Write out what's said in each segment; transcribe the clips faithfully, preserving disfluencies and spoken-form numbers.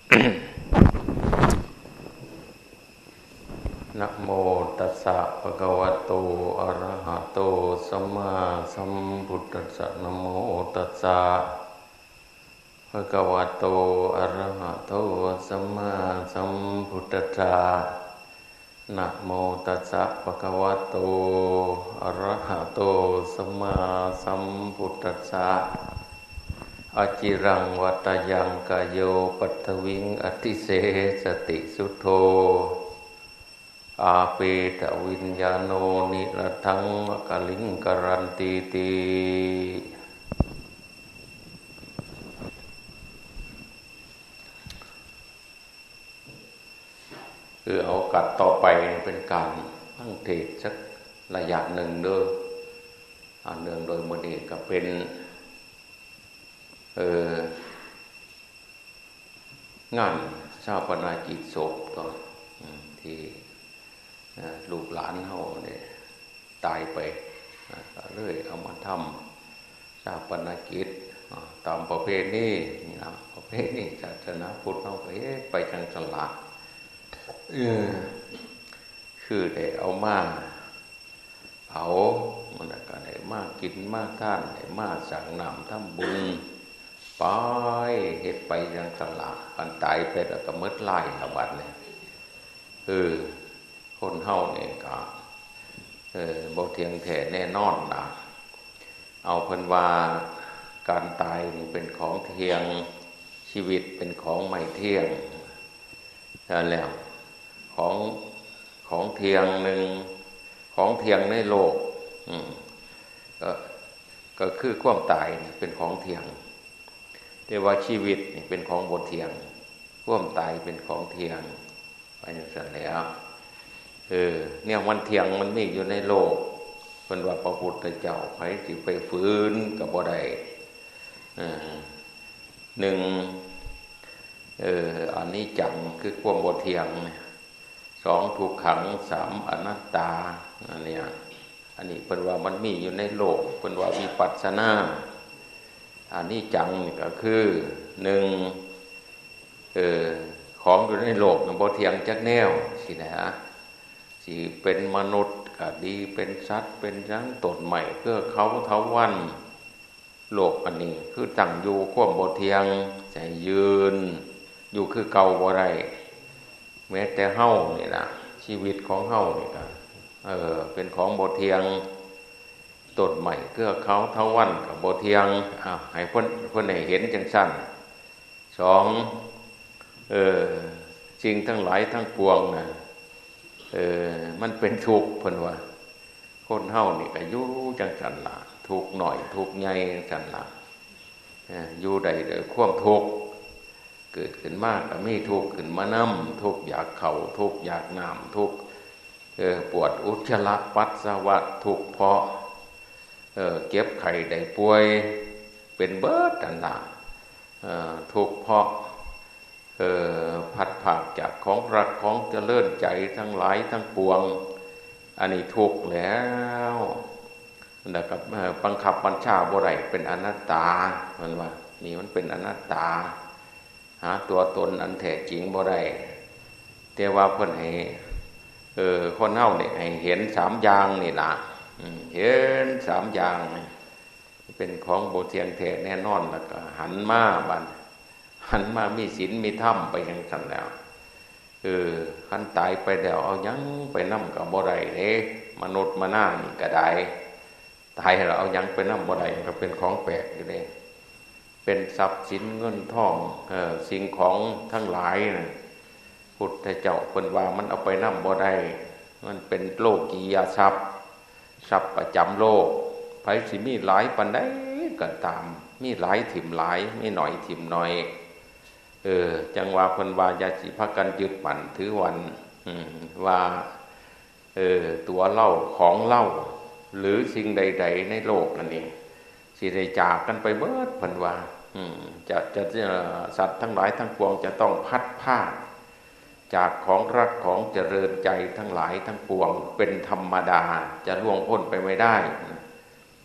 นะโมตัสสะภะคะวะโตอะระหะโตสัมมาสัมพุทธัสสะนะโมตัสสะภะคะวะโตอะระหะโตสัมมาสัมพุทธัสสะนะโมตัสสะภะคะวะโตอะระหะโตสัมมาสัมพุทธัสสะอจิรังวัตยังกายโยปัทวิงอติเสสติสุโธอาเปตวิญญาโนนิรัตังกลิงกรันติติคือเอากัดต่อไปเป็นการตั้งเทศสักระยะหนึ่งเด้ออันเนื่องโดยมื้อนี้ก็เป็นเอองานชาปนกิจศพต่อที่ลูกหลานเฮาเนี่ยตายไปก็เลยเอามาทำชาปนกิจตามประเพณีนี่นะประเพณีศาสนาพุทธเฮาไปไปจังสละเออคือได้เอามาเผามันก็ได้มากินมาทานได้มาสังน้ำทำบุญไปเฮ็ดไปจังสละกันตายไปแล้วก็หมดลายละบัดเนี่ยเออคนเฮาเนี่ยก็เออบ่เที่ยงแท้แน่นอนนะเอาเพิ่นว่าการตายนี่เป็นของเที่ยงชีวิตเป็นของไม่เที่ยงนั่นแล้วของของเที่ยงหนึ่งของเที่ยงในโลกอืมก็ก็คือความตายนี่เป็นของเที่ยงแต่ว่าชีวิตนี่เป็นของบ่เที่ยงความตายเป็นของเที่ยงไปอย่างนั้นแล้วเออเนี่ยมันเที่ยงมันมีอยู่ในโลกเพิ่นว่าพระพุทธเจ้าไผสิไปฟื้นก็บ่ได้เออหนึ่งเอออันนี้จังคือความบ่เที่ยงสองทุกขังสามอนัตตาอันเนี้ยอันนี้เพิ่นว่ามันมีอยู่ในโลกเพิ่นว่าวิปัสสนาอันนี้จังนี่ก็คือหนึ่งเออของอยู่ในโลกมันบ่เที่ยงจักแนวสินะฮะสิเป็นมนุษย์ก็ดีเป็นสัตว์เป็นจังต้นใหม่เพื่อเขาเถาวัลย์โลกอันนี้คือตั้งอยู่ความบ่เที่ยงใจยืนอยู่คือเก่าบ่ได้แม้แต่เฮานี่ล่ะชีวิตของเฮานี่ก็เออเป็นของบ่เที่ยงต้นใหม่เพื่อเขาเถาวัลย์ก็บ่เที่ยงอ้าวให้เพิ่นเพิ่นให้เห็นจังซั่นสองเออสิ่งทั้งหลายทั้งปวงน่ะเออมันเป็นทุกข์เพิ่นว่าคนเฮานี่ก็อยู่จังซั่นล่ะทุกข์น้อยทุกข์ใหญ่จังซั่นล่ะเอออยู่ได้ด้วยความทุกข์เกิดขึ้นมาก็มีทุกข์ขึ้นมานำทุกข์อยากเข้าทุกข์อยากน้ำทุกข์เออปวดอุจจาระปัสสาวะทุกข์เพราะเออเก็บไข้ได้ป่วยเป็นเบิดนั่นล่ะเออทุกข์เพราะเออพัดผากจากของรักของเจริญใจทั้งหลายทั้งปวงอันนี้ทุกข์แล้วแล้วก็บังคับบัญชาบ่ได้เป็นอนัตตามันว่านี่มันเป็นอนัตตาหาตัวตนอันแท้จริงบ่ได้แต่ว่าเพิ่นให้เออคนเฮานี่ให้เห็นสามอย่างนี่ล่ะเห็นสามอย่างเป็นของบ่เที่ยงแท้แน่นอนแล้วก็หันมาบัดหันมามีศีลมีธรรมไปจังซั่นแล้วเออคันตายไปแล้วเอาหยังไปนำก็บ่ได้เด้มนุษย์มนานี่ก็ได้ตายแล้วเอาหยังไปนำบ่ได้ก็เป็นของแปลกอยู่เด้เป็นทรัพย์สินเงินทองเอ่อสิ่งของทั้งหลายน่ะพุทธเจ้าเพิ่นว่ามันเอาไปนำบ่ได้มันเป็นโลกียทรัพย์ทรัพย์ประจำโลกไผสิมีหลายปานใดก็ตามมีหลายถิ่มหลายมีหน่อยถิ่มน้อยเออจังว่าเพิ่นว่าอย่าสิพากันยึดมั่นถือวันอืมว่าเออตัวเล่าของเล่าหรือสิ่งใดๆในโลกอันนี้สิได้จากกันไปเบิดเพิ่นว่าอืมจะจะสัตว์ทั้งหลายทั้งปวงจะต้องพัดพรากจากของรักของเจริญใจทั้งหลายทั้งปวงเป็นธรรมดาจะล่วงพ้นไปไม่ได้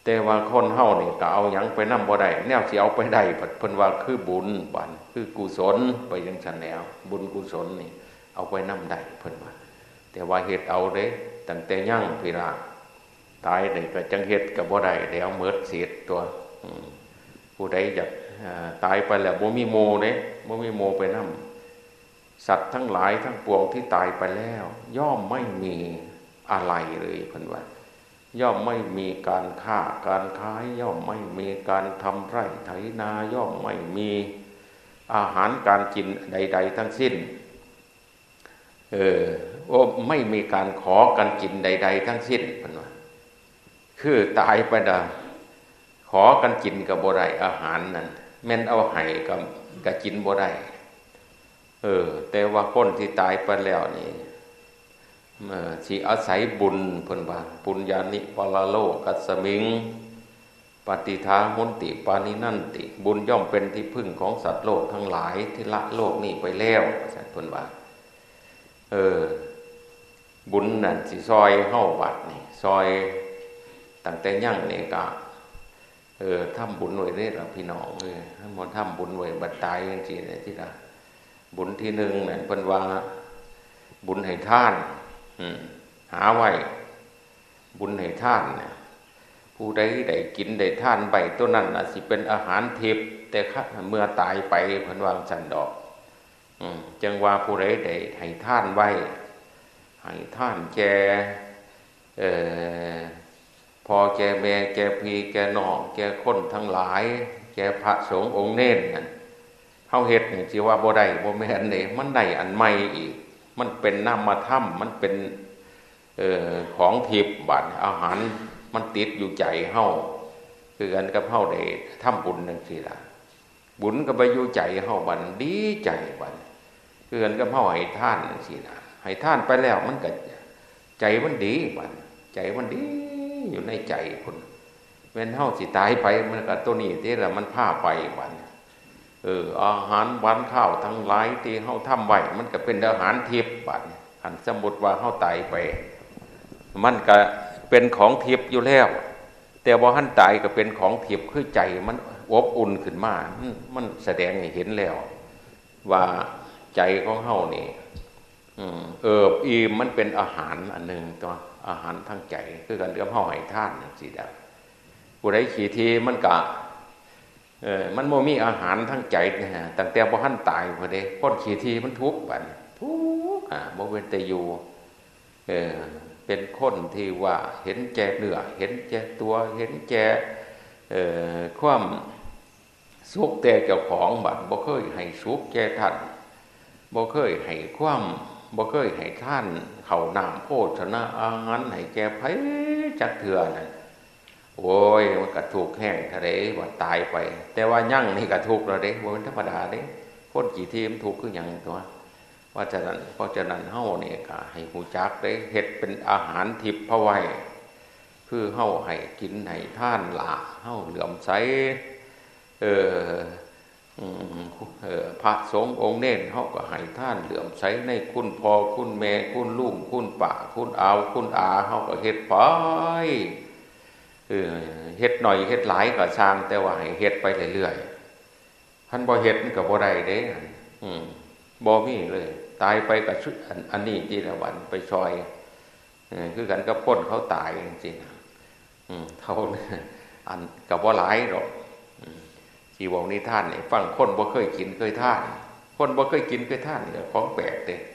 แต่ว่าคนเฮานี่ก็เอาหยังไปนำบ่ได้แนวสิเอาไปได้เพิ่นว่าคือบุญบัดคือกุศลไปจังซั่นแล้วบุญกุศลนี่เอาไปนำได้เพิ่นว่าแต่ว่าเฮ็ดเอาเด้ตั้งแต่ยังพี่ล่ะตายนี่ก็จังเฮ็ดก็บ่ได้แล้วหมดสิทธิ์ตัวผู้ใดอยากตายไปแล้วบ่มีโมเด้บ่มีโมไปนำสัตว์ทั้งหลายทั้งปวงที่ตายไปแล้วย่อมไม่มีอะไรเลยเพิ่นว่าย่อมไม่มีการค้าการขายย่อมไม่มีการทำไร่ไถนาย่อมไม่มีอาหารการกินใดๆทั้งสิ้นเออโอ้ไม่มีการขอกันกินใดๆทั้งสิ้นเพิ่นว่าคือตายไปดาขอกันกินก็บ่ได้อาหารนั่นแม่นเอาให้ก็ก็กินบ่ได้เออแต่ว่าคนที่ตายไปแล้วนี่เอ่อสิอาศัยบุญเพิ่นว่าปุญญานิปลโลกัสสมิงปฏิทามุนติปานินันติบุญย่อมเป็นที่พึ่งของสัตว์โลกทั้งหลายที่ละโลกนี้ไปแล้วสัตว์เพิ่นว่าเออบุญนั่นสิซอยเฮาบัดนี่ซอยตั้งแต่ยังนี่ก็เออทำบุญไว้เด้อล่ะพี่น้องเอ้ยให้หมดทำบุญไว้บัดตายจังซี่น่ะที่ล่ะบุญที่หนึ่งนั่นเพิ่นว่าบุญให้ทานหาไว้บุญให้ทานเนี่ยผู้ใดได้กินได้ทานใบตัวนั้นน่ะสิเป็นอาหารทิพย์แต่เมื่อตายไปเพิ่นวางสันดอกจังว่าผู้ใดได้ให้ทานไว้ให้ทานแก่เอ่อพ่อแก่แม่แก่พี่แก่น้องแก่คนทั้งหลายแก่พระสงฆ์องค์เน้นนั่นเฮาเฮ็ดนี่สิว่าบ่ได้บ่แม่นเด้มันได้อันใหม่อีกมันเป็นนามธรรมมันเป็นเอ่อของทิพย์บัดอาหารมันติดอยู่ใจเฮาคือกันกับเฮาได้ทำบุญจังซี่ล่ะบุญก็ไปอยู่ใจเฮาบัดดีใจบัดคือกันกับเฮาให้ทานจังซี่ล่ะให้ทานไปแล้วมันก็ใจมันดีบัดใจมันดีอยู่ในใจพุ่นแม้นเฮาสิตายไปมันก็ตัวนี้ที่ละมันพาไปบัดเอออาหารหวานข้าวทั้งหลายที่เฮาทำไว้มันก็เป็นอาหารทิพย์บัดคันสมมุติว่าเฮาตายไปมันก็เป็นของทิพย์อยู่แล้วแต่บ่ทันตายก็เป็นของทิพย์คือใจมันอบอุ่นขึ้นมามันแสดงให้เห็นแล้วว่าใจของเฮานี่อืมเอิบอิ่มมันเป็นอาหารอันนึงตัวอาหารทางใจคือกันกับเฮาให้ทานจังซี่ดะผู้ใดขี้ทีมันก็เออมันบ่มีอาหารทั้งใจนะฮะตั้งแต่บ่ทันตายพุ่นเด้คนขี้ทีมันทุกข์บัดทุกข์อ่าบ่เว้นแต่อยู่เออเป็นคนที่ว่าเห็นแก่เนื้อเห็นแก่ตัวเห็นแก่เอ่อความสุขแต่เจ้าของบัดบ่เคยให้สุขแก่ท่านบ่เคยให้ความบ่เคยให้ท่านข้าวน้ำโภชนะอาหารให้แก่ไผจักเทื่อนั่นโอ้ยมันก็ทุกข์แห้งทะเลว่าตายไปแต่ว่ายั่งนี่ก็ทุกข์แล้วเด้บ่เป็นธรรมดาเด้คนกี่ทีมทุกข์คือหยังตัวว่าฉะนั้นเพราะฉะนั้นเฮานี่ก็ให้ฮู้จักได้เฮ็ดเป็นอาหารทิพย์พะไว้คือเฮาให้กินให้ทานล่ะเฮาเหลื่อมใสเอ่ออืมเอ่อพระสงฆ์องค์เน้นเฮาก็ให้ทานเหลื่อมใสในคุณพ่อคุณแม่คุณลุงคุณป้าคุณอาวคุณอาเฮาก็เฮ็ดไปเออเฮ็ดหน่อยเฮ็ดหลายก็สร้างแต่ว่าให้เฮ็ดไปเรื่อยๆท่านบ่เฮ็ดมันก็บ่ได้เด้อืมบ่มีเลยตายไปกับชุดอันนี้ที่ละวันไปซอยคือกันกับคนเขาตายจริงๆเขาอันกับว่าหลายหรอกชีวงนิทานเนี่ยฟังคนบ่เคยกินเคยทานคนบ่เคยกินเคยทานเนี่ยของแปลกเด้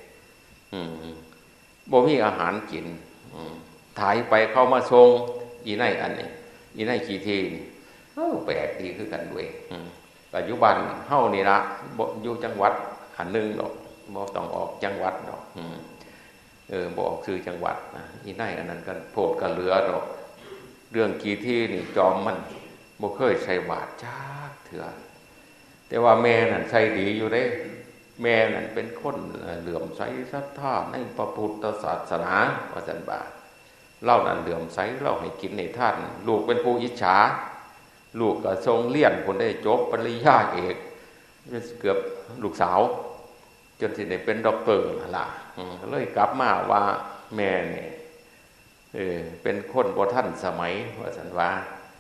บ่มีอาหารกินถ่ายไปเข้ามาทรงอีไนอันนี้อีไนขี้ทีนี่แปลกดีคือกันด้วยปัจจุบันเฮานี่ละอยู่จังหวัดอันนึงดอกบ่ต้องออกจังหวัดดอกเออบ่ออกชื่อจังหวัดนะอีไนอันนั้นก็โพดก็เหลือดอกเรื่องกี่ที่นี่จอมมันบ่เคยใส่บาตรจักเถื่อแต่ว่าแม่นั่นใส่ดีอยู่เด้แม่นั่นเป็นคนเหลื่อมใสศรัทธาในพระพุทธศาสนาว่าซั่นบ่าเล่านั่นเหลื่อมใสเล่าให้กินให้ท่านลูกเป็นผู้อิจฉาลูกก็ทรงเรียนคนได้จบปริญญาเอกเกือบลูกสาวจนสิได้เป็นด็อกเตอร์ล่ะเลยกลับมาว่าแม่เนี่ยเออเป็นคนบ่ทันสมัยว่าซั่นว่า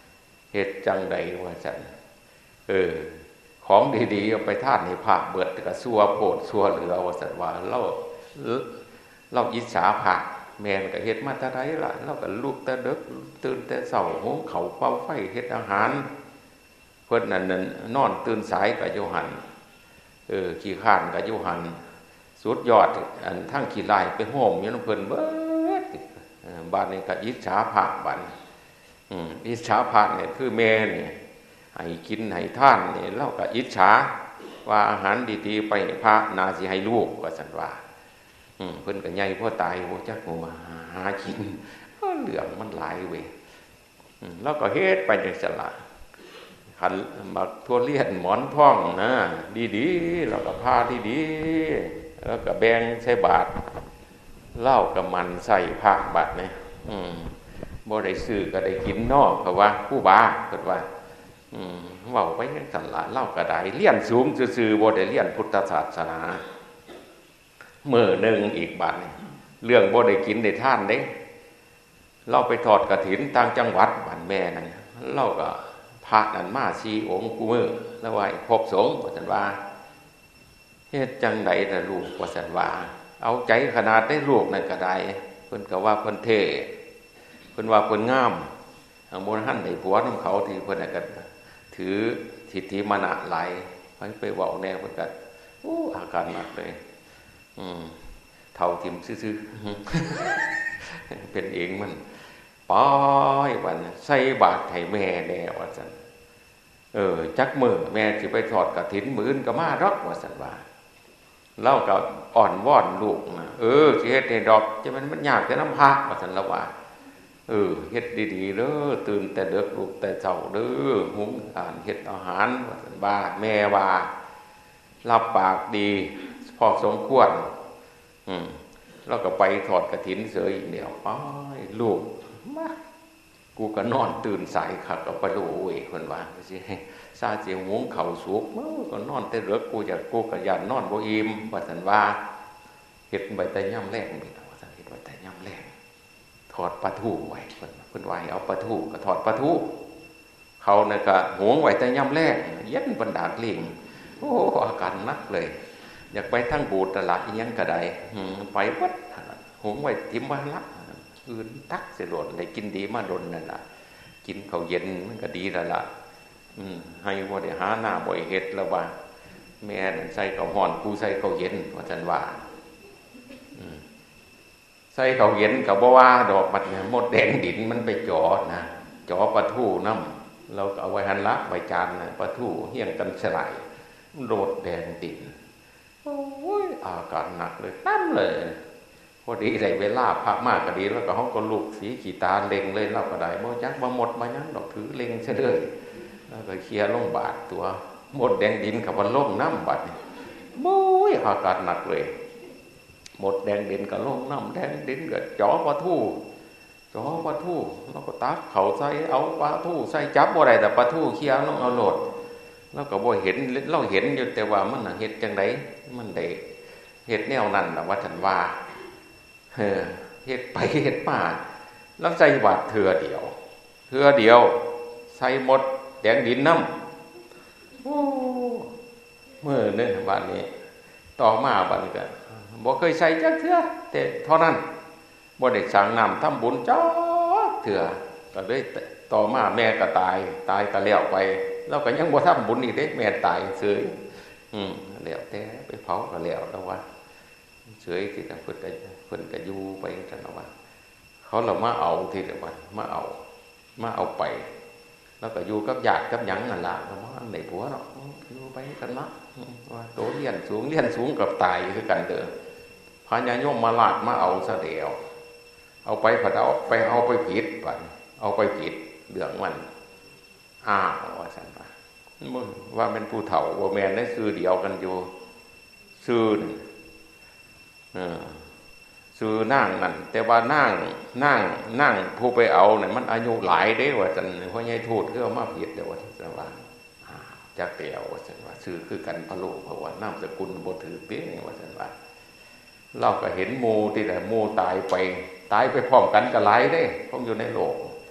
เฮ็ดจังใดว่าซั่นเออของดีๆเอาไปทานให้พระเบิดก็ซัวโพดซัวเหลือว่าซั่นว่าเราเราอิจฉาพระแม่นก็เฮ็ดมาแต่ใดล่ะเราก็ลุกแต่ดึกตื่นแต่เช้าหุงข้าวเป่าไฟเฮ็ดอาหารเพิ่นนั่นนั่นนอนตื่นสายก็อยู่หั่นเออขี้ข้านก็อยู่หั่นสุดยอดอันทั้งขี้ลายไปโหมอยู่นำเพิ่นเบิดบ้านนี้ก็อิจฉาพระบัดอืมอิจฉาพระเนี่ยคือแม่นี่ให้กินให้ทานนี่เราก็อิจฉาว่าอาหารดีๆไปพระน่าสิให้ลูกว่าซั่นว่าอืมเพิ่นก็ใหญ่พอตายบ่จักบ่มาหากินเรื่องมันหลายเว้ยอืมแล้วก็เฮ็ดไปจังซั่นล่ะคันบักทั่วเลียนหมอนทองนะดีๆแล้วก็พาดีๆแล้วก็แบ่งใส่บาตรเหล้ากับมันใส่พระบาตรนี่อืมบ่ได้ซื้อก็ได้กินเนาะเพราะว่าผู้บาเพิ่นว่าอืมเว้าไปจังซั่นล่ะเล่าก็ได้เรียนสูงซื่อๆบ่ได้เรียนพุทธศาสนามื้อนึงอีกบัดนี่เรื่องบ่ได้กินได้ทานเด้เราไปทอดกฐินต่างจังหวัดบ้านแม่นั่นเราก็พระนั่นมาสี่องค์กูมื้อแล้วว่าพบสงฆ์ว่าซั่นว่าเฮ็ดจังได๋ล่ะลูกว่าซั่นว่าเอาใจขนาดได้ลูกนั่นก็ได้เพิ่นก็ว่าเพิ่นเท่เพิ่นว่าเพิ่นงามบ่ทันได้ผัวนำเขาที่เพิ่นน่ะก็ถือทิฏฐิมานะหลายไปไปเว้าแนวเพิ่นก็โอ้อาการหนักเลยอืมเท่าทิ่มซื่อๆเป็นเองมันป้อยวันใส่บาตรให้แม่แน่ว่าซั่นเออจักมื้อแม่สิไปทอดกฐินมื้ออื่นก็มาดอกว่าซั่นว่าเล่าก็อ่อนวอนลูกนะเออสิเฮ็ดให้ดอกจะมันมันยากแต่น้ำพระว่าซั่นละว่าเออเฮ็ดดีๆเด้อตื่นแต่ดึกลุกแต่เช้าเด้อหุงทานเฮ็ดอาหารว่าซั่นว่าแม่ว่ารับปากดีพอสมควรอืมแล้วก็ไปทอดกฐินเสยอีกเดียวอ้ายลูกมากูก็นอนตื่นสายคักก็บ่รู้เว้ยเพิ่นว่าสิซาสิหุงข้าวสุกมื้อก็นอนแต่ดึกกูอยากกูก็ย่านนอนบ่อิ่มว่าซั่นว่าเฮ็ดไว้แต่ยามแลงนี่ว่าซั่นเฮ็ดไว้แต่ยามแลงทอดปลาทูไว้เพิ่นเพิ่นว่าให้เอาปลาทูก็ทอดปลาทูเขาน่ะก็หุงไว้แต่ยามแลงเย็นบันดาลลิงโอ้อาการหนักเลยอยากไปทั้งโบสถ์ตลาดอีหยังก็ได้อืมไปเบิดหุงไว้ทิ่มไว้ละอื่นตักสิโดนได้กินดีมาดนนั่นล่ะกินข้าวเย็นมันก็ดีแล้วล่ะอืมให้บ่ได้หาหน้าบ่เฮ็ดแล้วว่าแม่นั่นใส่ข้าวร้อนกูใส่ข้าวเย็นว่าซั่นว่าอืมใส่ข้าวเย็นก็บ่ว่าดอกบัดเนี่ยมดแดงดินมันไปจ่อนะจ่อปลาทูน้ำเราก็เอาไว้หั่นละไว้จานน่ะปลาทูเฮี้ยงกันสลายโดดแดงดินโอ้ยอาการหนักเลยตั้มเลยพอดีได้เวลาพักมากก็ดีแล้วก็เฮาก็ลูกสีขี้ตาเล็งเลยเราก็ได้บ่จักบ่หมดบ่หยังดอกถือเล็งซะเด้อแล้วก็เคลียร์ลงบาดตัวหมดแดงดินกับมันลงน้ำบาดนี่โอ้ยอาการหนักเลยหมดแดงดินก็ลงน้ำแดงดินก็จ่อปลาทูจ่อปลาทูแล้วก็ตักเข้าใส่เอาปลาทูใส่จับบ่ได้แต่ปลาทูเคลียร์ลงเอาโลดแล้วก็บ่เห็นเราเห็นอยู่แต่ว่ามันน่ะเฮ็ดจังได๋มันได้เฮ็ดแนวนั้นล่ะว่าซั่นว่าเออเฮ็ดไปเฮ็ดมาแล้วใส่บาตรเทื่อเดียวเทื่อเดียวใส่หมดแดงดินน้ำโอ้เมื่อนึงบัดนี้ต่อมาบัดนี้ก็บ่เคยใส่จักเทื่อแต่เท่านั้นบ่ได้สร้างน้ำทำบุญจักเทื่อก็เลยต่อมาแม่ก็ตายตายก็แล้วไปแล้วก็ยังบ่ทำบุญอีกเด้แม่ตายเฉยอืมแล้วแต่ไปเผาก็แล้วแล้วว่าเฉยที่เพิ่นก็เพิ่นก็อยู่ไปจังซั่นว่าเขาเรามาเอาทีเดียวว่ามาเอามาเอาไปแล้วก็อยู่กับญาติกับหยังนั่นล่ะบ่อันได้ผัวเนาะอยู่ไปกันเนาะว่าโตเรียนสูงเรียนสูงกับตายคือกันเด้อพญายมมาลาดมาเอาซะเดียวเอาไปผัดเอาไปเอาไปผิดบัดเอาไปผิดเรื่องมันอ้าวว่าซั่นว่าว่าเป็นผู้เฒ่าบ่แม่นได้ชื่อเดียวกันอยู่ชื่อนึงเออชื่อนั่งนั่นแต่ว่านั่งนั่งนั่งผู้ไปเอาเนี่ยมันอายุหลายเด้ว่าซั่นเพราะยายทูตคือเอามาผิดแต่ว่าซั่นว่าจักแก้วว่าซั่นว่าชื่อคือกันพะโลเพราะว่านามสกุลบ่ถือเป๊ะว่าซั่นว่าเราก็เห็นหมู่ที่แต่หมู่ตายไปตายไปพร้อมกันก็หลายเด้เพราะอยู่ในโลก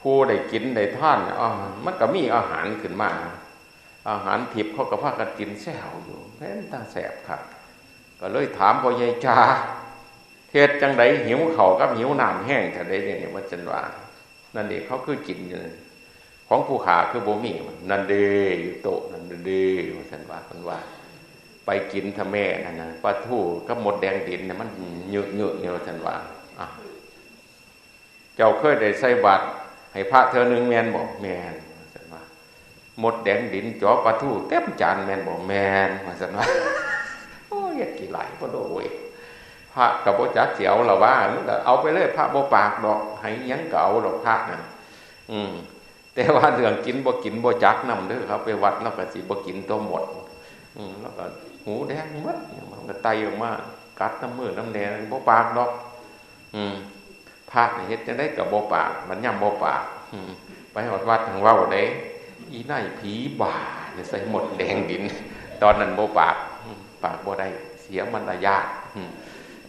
ผู้ได้กินได้ท่านอ่ามันก็มีอาหารขึ้นมาอาหารทิพย์เขาก็พากันกินแซวอยู่แม่นตาแสบครับก็เลยถามพ่อใหญ่จ่าเฮ็ดจังไดหิวข้าวกับหิวน้ำแห้งจังไดเนี่ยมันจังว่านั่นเองเขาคือกินอยู่ของผู้ขาคือบ่มีนั่นเด้อยู่โต๊ะนั่นเด้ว่าซั่นว่าเพิ่นว่าไปกินทะแม่นั่นน่ะปลาทูกับหมดแดงดินเนี่ยมันเยอะๆอยู่ว่าซั่นว่าอ่ะเจ้าเคยได้ใส่บาตรให้พระเทื่อนึงแม่นบ่แม่นว่าซั่นว่าหมดแดงดินจ่อปลาทูเต็มจานแม่นบ่แม่นว่าซั่นว่าโอ้ยอยากกี่หลายบ่โดยพระก็บ่จักสิเอาล่ะว่ามันก็เอาไปเลยพระบ่ปากดอกให้หยังก็เอาดอกพระนั่นอืมแต่ว่าเรื่องกินบ่กินบ่จักนำเด้อครับไปวัดแล้วก็สิบ่กินตัวหมดอืมแล้วก็หูแดงหมดมันก็ไตออกมากัดน้ำมือน้ำแดงบ่ปากดอกอืมพระนี่เฮ็ดจังได๋ก็บ่ปากมันย่ำบ่ปากอืมไปฮอดวัดทางเว้าเด้อีนายผีบ้าเนี่ยใส่หมดแดงดินตอนนั้นบ่ปากปากบ่ได้เสียมารยาทอืม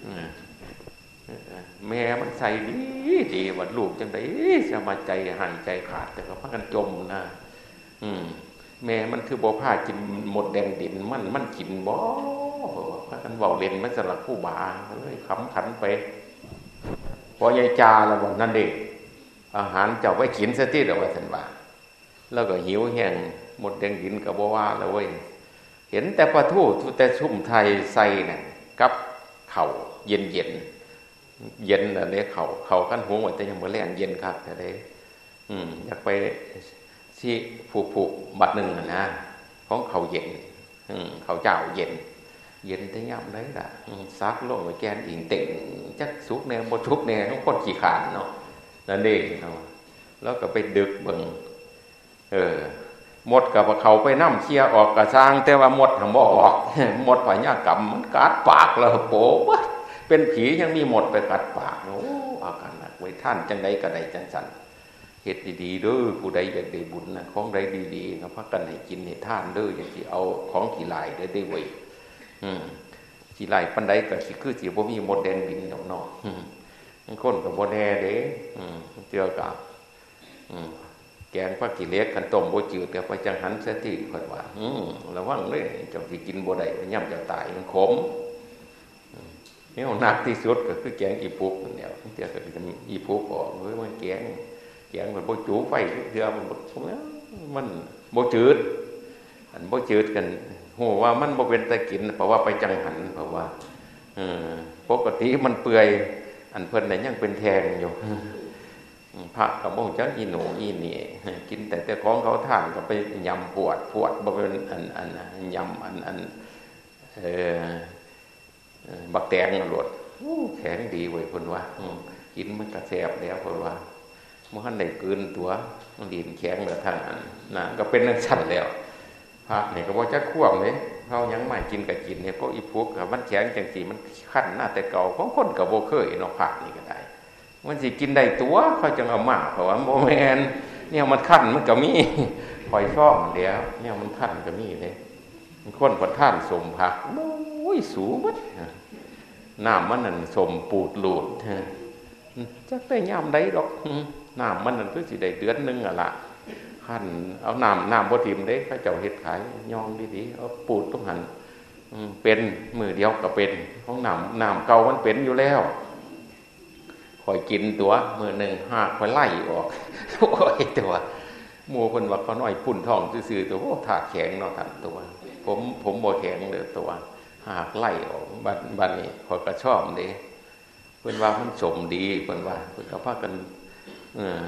แม่มันใส่ดีดีว่าลูกจังได๋จะมาใจหายใจขาดแต่ก็พากันจมนะอืมแม่มันคือบ่พากินหมดแดงดินมันมันกินบ่พากันเว้าเล่นมันสลักผู้บาเลยขำขันไปพอยายจาแล้วว่านั่นเด้อาหารเจ้าไว้กินซะติเด้อว่าซั่นว่าแล้วก็หิวแห้งหมดแดงดินก็บ่ว่าแล้วเว้ยเห็นแต่ปลาทูแต่ชุ่มไทยใส่น่ะกับข้าวเย็นๆ เย็นอันนี้เขาเขาขั้นหัวหมดแต่ยังบ่แรงเย็นครับแต่ได้อืมอยากไปที่ผูกๆบัดนึงน่ะนะของเขาเย็นอืมเขาเจ้าเย็นเย็นแต่ยามได้ล่ะอืมซักลงไว้แกนอิงเต็งจักสุกแน่บ่ทุกแน่ทั้งคนขี้ขานเนาะนั่นเองเนาะแล้วก็ไปดึกเบิ่งเออหมดกับเขาไปน้ำเคียออกกระซ้างแต่ว่าหมดทั้งบ่ออกหมดพญากรรมมันกัดปากแล้วโป๊ะเป็นผียังมีหมดไปกัดปากโอ้อาการหนักไว้ท่านจังไดก็ได้จังสันเฮ็ดดีๆเด้อผู้ใดอยากได้บุญนะของใดดีๆก็พากันให้กินให้ท่านเด้ออย่างสิเอาของขี้ลายได้ได้ไว้อืมขี้ลายปานใดก็สิคือสิบ่มีหมดแดงดินดอกเนาะอืมคนก็บ่แน่เด้อืมเจอกับอืมแกงผักขี้เหล็กกันต้มบ่จืดแต่ไปจังหันซะติค่อยว่าอืมระวังเด้เจ้าสิกินบ่ได้ย่ำจะตายมันขมนี่หนักที่สุดก็คือแกงอีปุกเนี่ยเดี๋ยวก็จะมีอีปุกออกเว้ยมันแกงแกงมันบ่จูไฟเดือมันบ่มันบ่จืดอันบ่จืดกันโหว่ามันบ่เป็นตะกินเพราะว่าไปจังหันเพราะว่าเออปกติมันเปื่อยอันเพิ่นน่ะยังเป็นแทงอยู่พระก็บ่จักอีหนูอีนี่กินแต่แต่ของเขาทานก็ไปยำปวดปวดบ่เป็นอันอันยำอันอันเออบักแตงอรวดแข็งดีเว้ยเพิ่นว่ากินมันก็แซ่บแล้วเพิ่นว่าบ่ทันได้กลืนตัวมันดินแข็งแล้วทั้งอันน่ะก็เป็นจังซั่นแล้วพระนี่ก็บ่จักควมเด้เฮายังไม่กินก็กินเนี่ยก็อีพวกก็มันแข็งจังซี่มันคั้นหน้าแต่เก่าของคนก็บ่เคยเนาะพระนี่ก็ได้มันสิกินได้ตัวเขาจึงเอามาเพราะว่าบ่แม่นเนี่ยมันคั้นมันก็มีปล่อยซ่อมแล้วเนี่ยมันคั้นก็มีเด้คนพอท่านสมผักโอ้ยสูงมัดน้ำมันนั่นสมปูดหลุดจักได้ยามใดดอกน้ำมันนั่นคือสิได้เดือนนึงอ่ะล่ะขั้นเอาน้ำน้ำบ่ทิ่มเด้เขาเจ้าเฮ็ดขายย่องดีๆเอาปูดทุกหันเป็นมือเดียวก็เป็นของน้ำน้ำเก่ามันเป็นอยู่แล้วคอยกินตัวมือหนึ่งหากคอยไล่ออกโอ้ยตัวหมู่เพิ่นว่าเขาน้อยปุ่นท้องซื่อๆตัวโอ้ถาแข็งเนาะท่านตัวผมผมบ่แข็งเลยตัวหากไล่ออกบัดบัดนี้ขอยก็ชอบเด้เพิ่นว่ามันสมดีเพิ่นว่าเพิ่นก็พากันเออ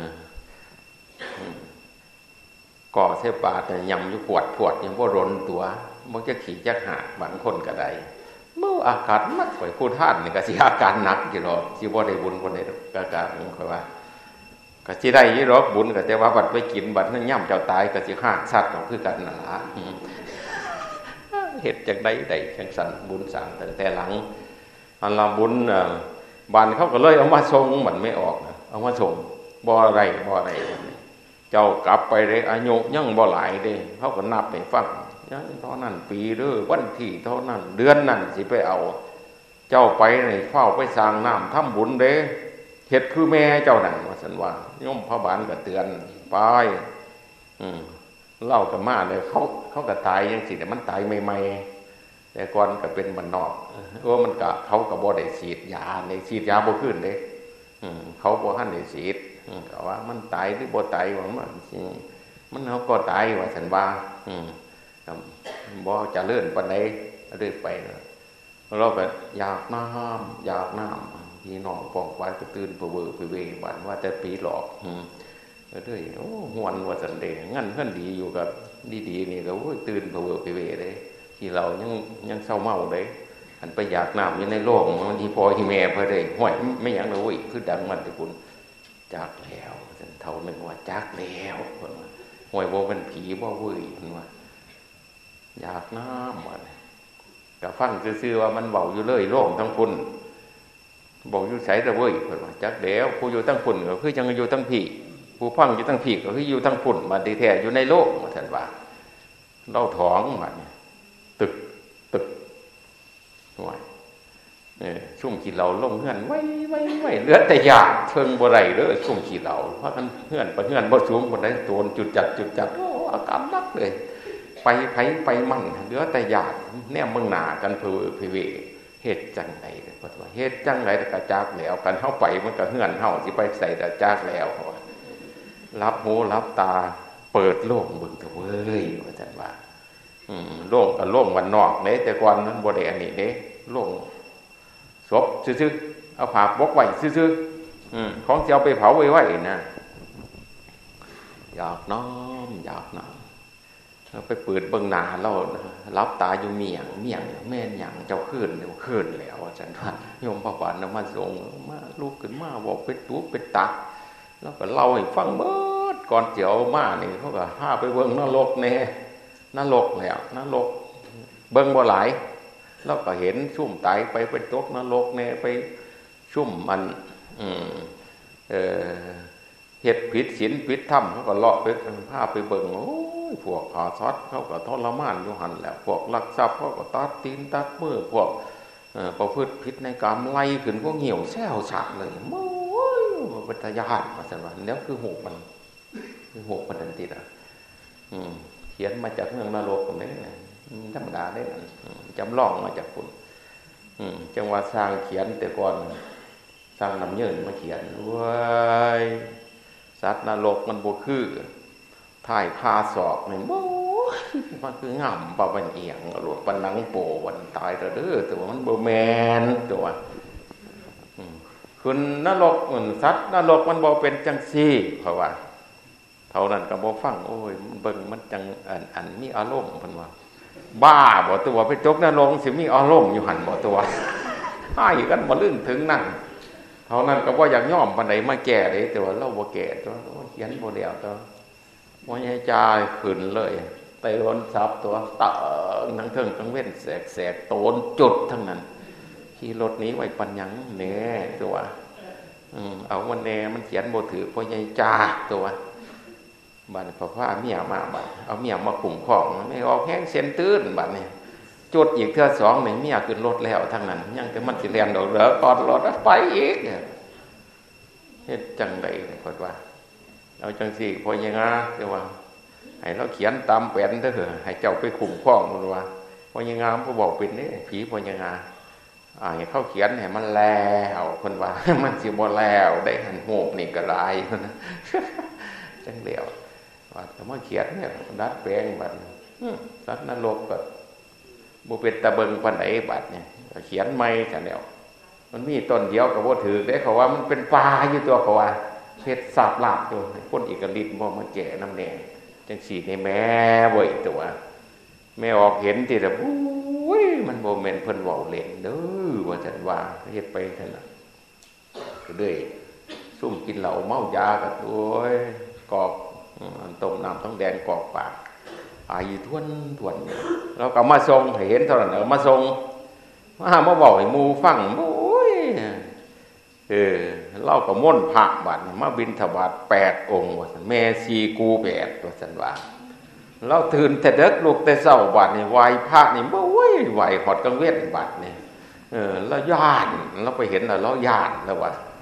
ก่อเสปาแต่ยำอยู่ปวดปวดยังบ่รนตัวบ่จะขี่จักหากบางคนก็ได้เมื่ออากาศมักข่อยผู้ท่านนี่ก็สิอาการหนักอยู่ดอกสิบ่ได้บุญบ่ได้อาการของข่อยว่าก็สิได้อยู่ดอกบุญก็แต่ว่าบัดไปกินบัดนั้นย่ำเจ้าตายก็สิหากสัตว์ก็คือกันนั่นล่ะเฮ็ดจังได๋ได้จังซั่นบุญสร้างตั้งแต่หลังอันละบุญบ้านเขาก็เลยเอามาส่งมันไม่ออกเอามาส่งบ่อะไรบ่อะไรเจ้ากลับไปเลยอายุยังบ่หลายเด้เขาก็นับให้ฟังยังเท่านั้นปีเด้อวันที่เท่านั้นเดือนนั้นสิไปเอาเจ้าไปนี่เฝ้าไปสร้างน้ำทำบุญเด้เฮ็ดคือแม่เจ้านั่นว่าฉันว่าโยมพระบาลก็เตือนไปอืมเล่ากันมาเลยเขาเขาก็ตายยังสิแต่มันตายใหม่ๆแต่ก่อนก็เป็นบ้านนอกเออมันก็เขาก็บ่ได้ฉีดยาในฉีดยาบ่ขึ้นเด้อืมเขาบ่ทันได้ฉีดอืมก็ว่ามันตายหรือบ่ตายว่ามันมันเขาก็ตายว่าฉันว่าอืมบ่เจริญปานใดเรื่อยไปเราก็อยากน้ำอยากน้ำพี่น้องปองไว้ก็ตื่นเปื่อไปเวบันว่าแต่ปีหลอกอืมเรื่อยโอ้หวนว่าสันเดงั้นเพื่อนดีอยู่กับดีๆนี่ก็ตื่นเปื่อไปเวเลยที่เรายังยังเศร้าเมาเลยอันไปอยากน้ำอยู่ในโลกมันที่พอที่แม่เพื่อได้ห่วยไม่อย่างเลยคือดังมันแต่คุณจากแล้วเท่านึงว่าจากแล้วห่วยโบเป็นผีบ่เว้ยมันว่าอยากน้ำมันก็ฟังซื่อๆว่ามันเบาอยู่เลยโลกทั้งคุณบอกอยู่ใส่ตะเว้ยเพิ่นว่าจักแล้วผู้อยู่ทั้งคุณก็คือยังอยู่ทั้งผีผู้ฟังอยู่ทั้งผีก็คืออยู่ทั้งคุณมาดีแท้อยู่ในโลกว่าท่านว่าเล่าท้องมันตึกตึกห่วยเออชุ่มขี้เหล้าลงเฮือนไว้ไว้ไว้เหลือแต่หยาดเทิงบ่ได้เด้อชุ่มขี้เหล้าเพราะกันเฮือนไปเฮือนบ่สูงคนใดโจรจุดจัดจุดจัดโอ้อาการนักเลยไปไผไปมั่นเหลือแต่หยาดแนมเมืองหน้ากันเพื่อพิเวเฮ็ดจังได๋เพิ่นว่าเฮ็ดจังได๋ก็จากแล้วกันเฮาไปมันก็เฮือนเฮาสิไปใส่แต่จากแล้วรับหูรับตาเปิดโลกเบิ่งเถอะเว้ยว่าซั่นว่าอืมโลกก็โลกวันนอกเด้แต่ก่อนนั้นบ่ได้อันนี้เด้โลกศพซื่อๆเอาผ้าปกไว้ซื่อๆอืมของสิเอาไปเผาไว้ๆนะอยากน้อมอยากน้อมไปเปิดเบิ่งหน้าเรารับตาอยู่เมียงเมียงแม่นหยังเจ้าคืนเดี๋ยวคืนแล้วอาจารย์ว่าโยมพระบาทนำมาส่งมาลุกขึ้นมาบอกเป็นตุ๊กเป็นตักแล้วก็เล่าให้ฟังเบิดก่อนเจียวมานี่เขาก็พาไปเบิ่งนรกแน่นรกแล้วนรกเบิ่งบ่หลายแล้วก็เห็นชุ่มตายไปเป็นตกนรกแน่ไปชุ่มมันอืมเอ่อเฮ็ดผิดศีลผิดธรรมเขาก็เลาะไปพาไปเบิ่งโอ้พวกขาซอดเขาก็ทรมานอยู่หันแหละพวกลักทรัพย์เขาก็ตัดตีนตัดมือพวกประพฤติผิดในกรรมไล่ขึ้นก็เหี่ยวแซวฉากเลยโอ้ยวิทยามาสันวันแล้วคือหกมันคือหกมันดันติดอ่ะเขียนมาจากเมืองนรกตรงนี้ธรรมดาได้จำลองมาจากคุณจังหวัดสร้างเขียนแต่ก่อนสร้างน้ำเยินมาเขียนว้ายสัตว์นรกมันบ่คือถ่ายพาศอกนี่โอ้ยมันคือง่ำปะมันเอียงหลุดปันนังโปวันตายแต่เด้อแต่ว่ามันบ่แมนตัวคุณนรกมันสัตว์นรกมันบ่เป็นจังซี่เพราะว่าเท่านั้นก็บ่ฟังโอ้ยมันเบิ่งมันจังอันอันมีอารมณ์เพิ่นว่าบ้าบ่ตัวไปตกนรกสิมีอารมณ์อยู่หั่นบ่ตัวให้กันบ่ลึงถึงนั่นเท่านั้นก็บ่อยากยอมปานใดมาแก้เด้แต่ว่าเราบ่แก้ตัวเขียนบ่แล้วตัวว่าให้จ่ายขึ้นเลยเตนซับตัวเตงทั้งเทิงทั้งเว้นแสกแสกโตนจุดทั้งนั้นขี่รถนี้ไว้ปัญญังแน่ตัวเอาวันแน่มันเขียนโบถือพอใหญ่จ่าตัวบัดพอพาเมียมาบัดเอาเมียมาขุ่มของไม่ออกแห้งเส้นตื้นบัดนี่จุดอีกเทื่อสองในเมียขึ้นรถแล้วทั้งนั้นยังแต่มันสิเรียนดอกเหลือก่อนรถไปอีกเฮ็ดจังได๋พอว่าเอาจังสี่พอยังไงเดี๋ยวว่าให้เราเขียนตามแผนเถอะให้เจ้าไปขุ่มข้องมันว่าพอยังไงเขาบอกเป็นนี่ผีพอยังไงอ่าให้เขาเขียนให้มันแล้วคนว่ามันสิบ่แล้วได้หันโหบนี่ก็ได้จังเดียวว่าแต่เมื่อเขียนเนี่ยดัดแปลงบัดสัตว์นรกก็บุเป็นตะเบิงปันไหนบัดเนี่ยเขียนไม่จังเดียวมันมีต้นเดียวกับว่าถือได้เขาว่ามันเป็นปลาอยู่ตัวเขาว่าเพชรสาบลาบอยู่คนอีกฤทธิ์บ่มาแก่น้ำแดงจังสีในแม่บ่อยตัวแม่ออกเห็นที่แต่บุ้ยมันโมเมนต์เพิ่นเว้าเล่นเด้อว่าจังว่าเฮ็ดไปซั่นน่ะก็เลยซุ่มกินเหล้าเมายากันโอ้ยกอกต้มน้ำต้องแดงกอกปากไอทวนทวนเราก็มาส่งให้เห็นเท่านั้นเอามาส่งมาหามาบอกให้หมู่ฟังโอ้ยเออเล่ากับม่นพระบัดมาบิณฑบาตแปดองค์ว่าซั่นแม่ชีกูแปดว่าซั่นว่าเราตื่นแต่เด็กลูกแต่เช้าบัดนี่ไหว้พระนี่บ่โอ้ยไหว้ฮอดกลางเว้นบัดนี่เออแล้วย่านเราไปเห็นแล้วเราย่านแล้วว่า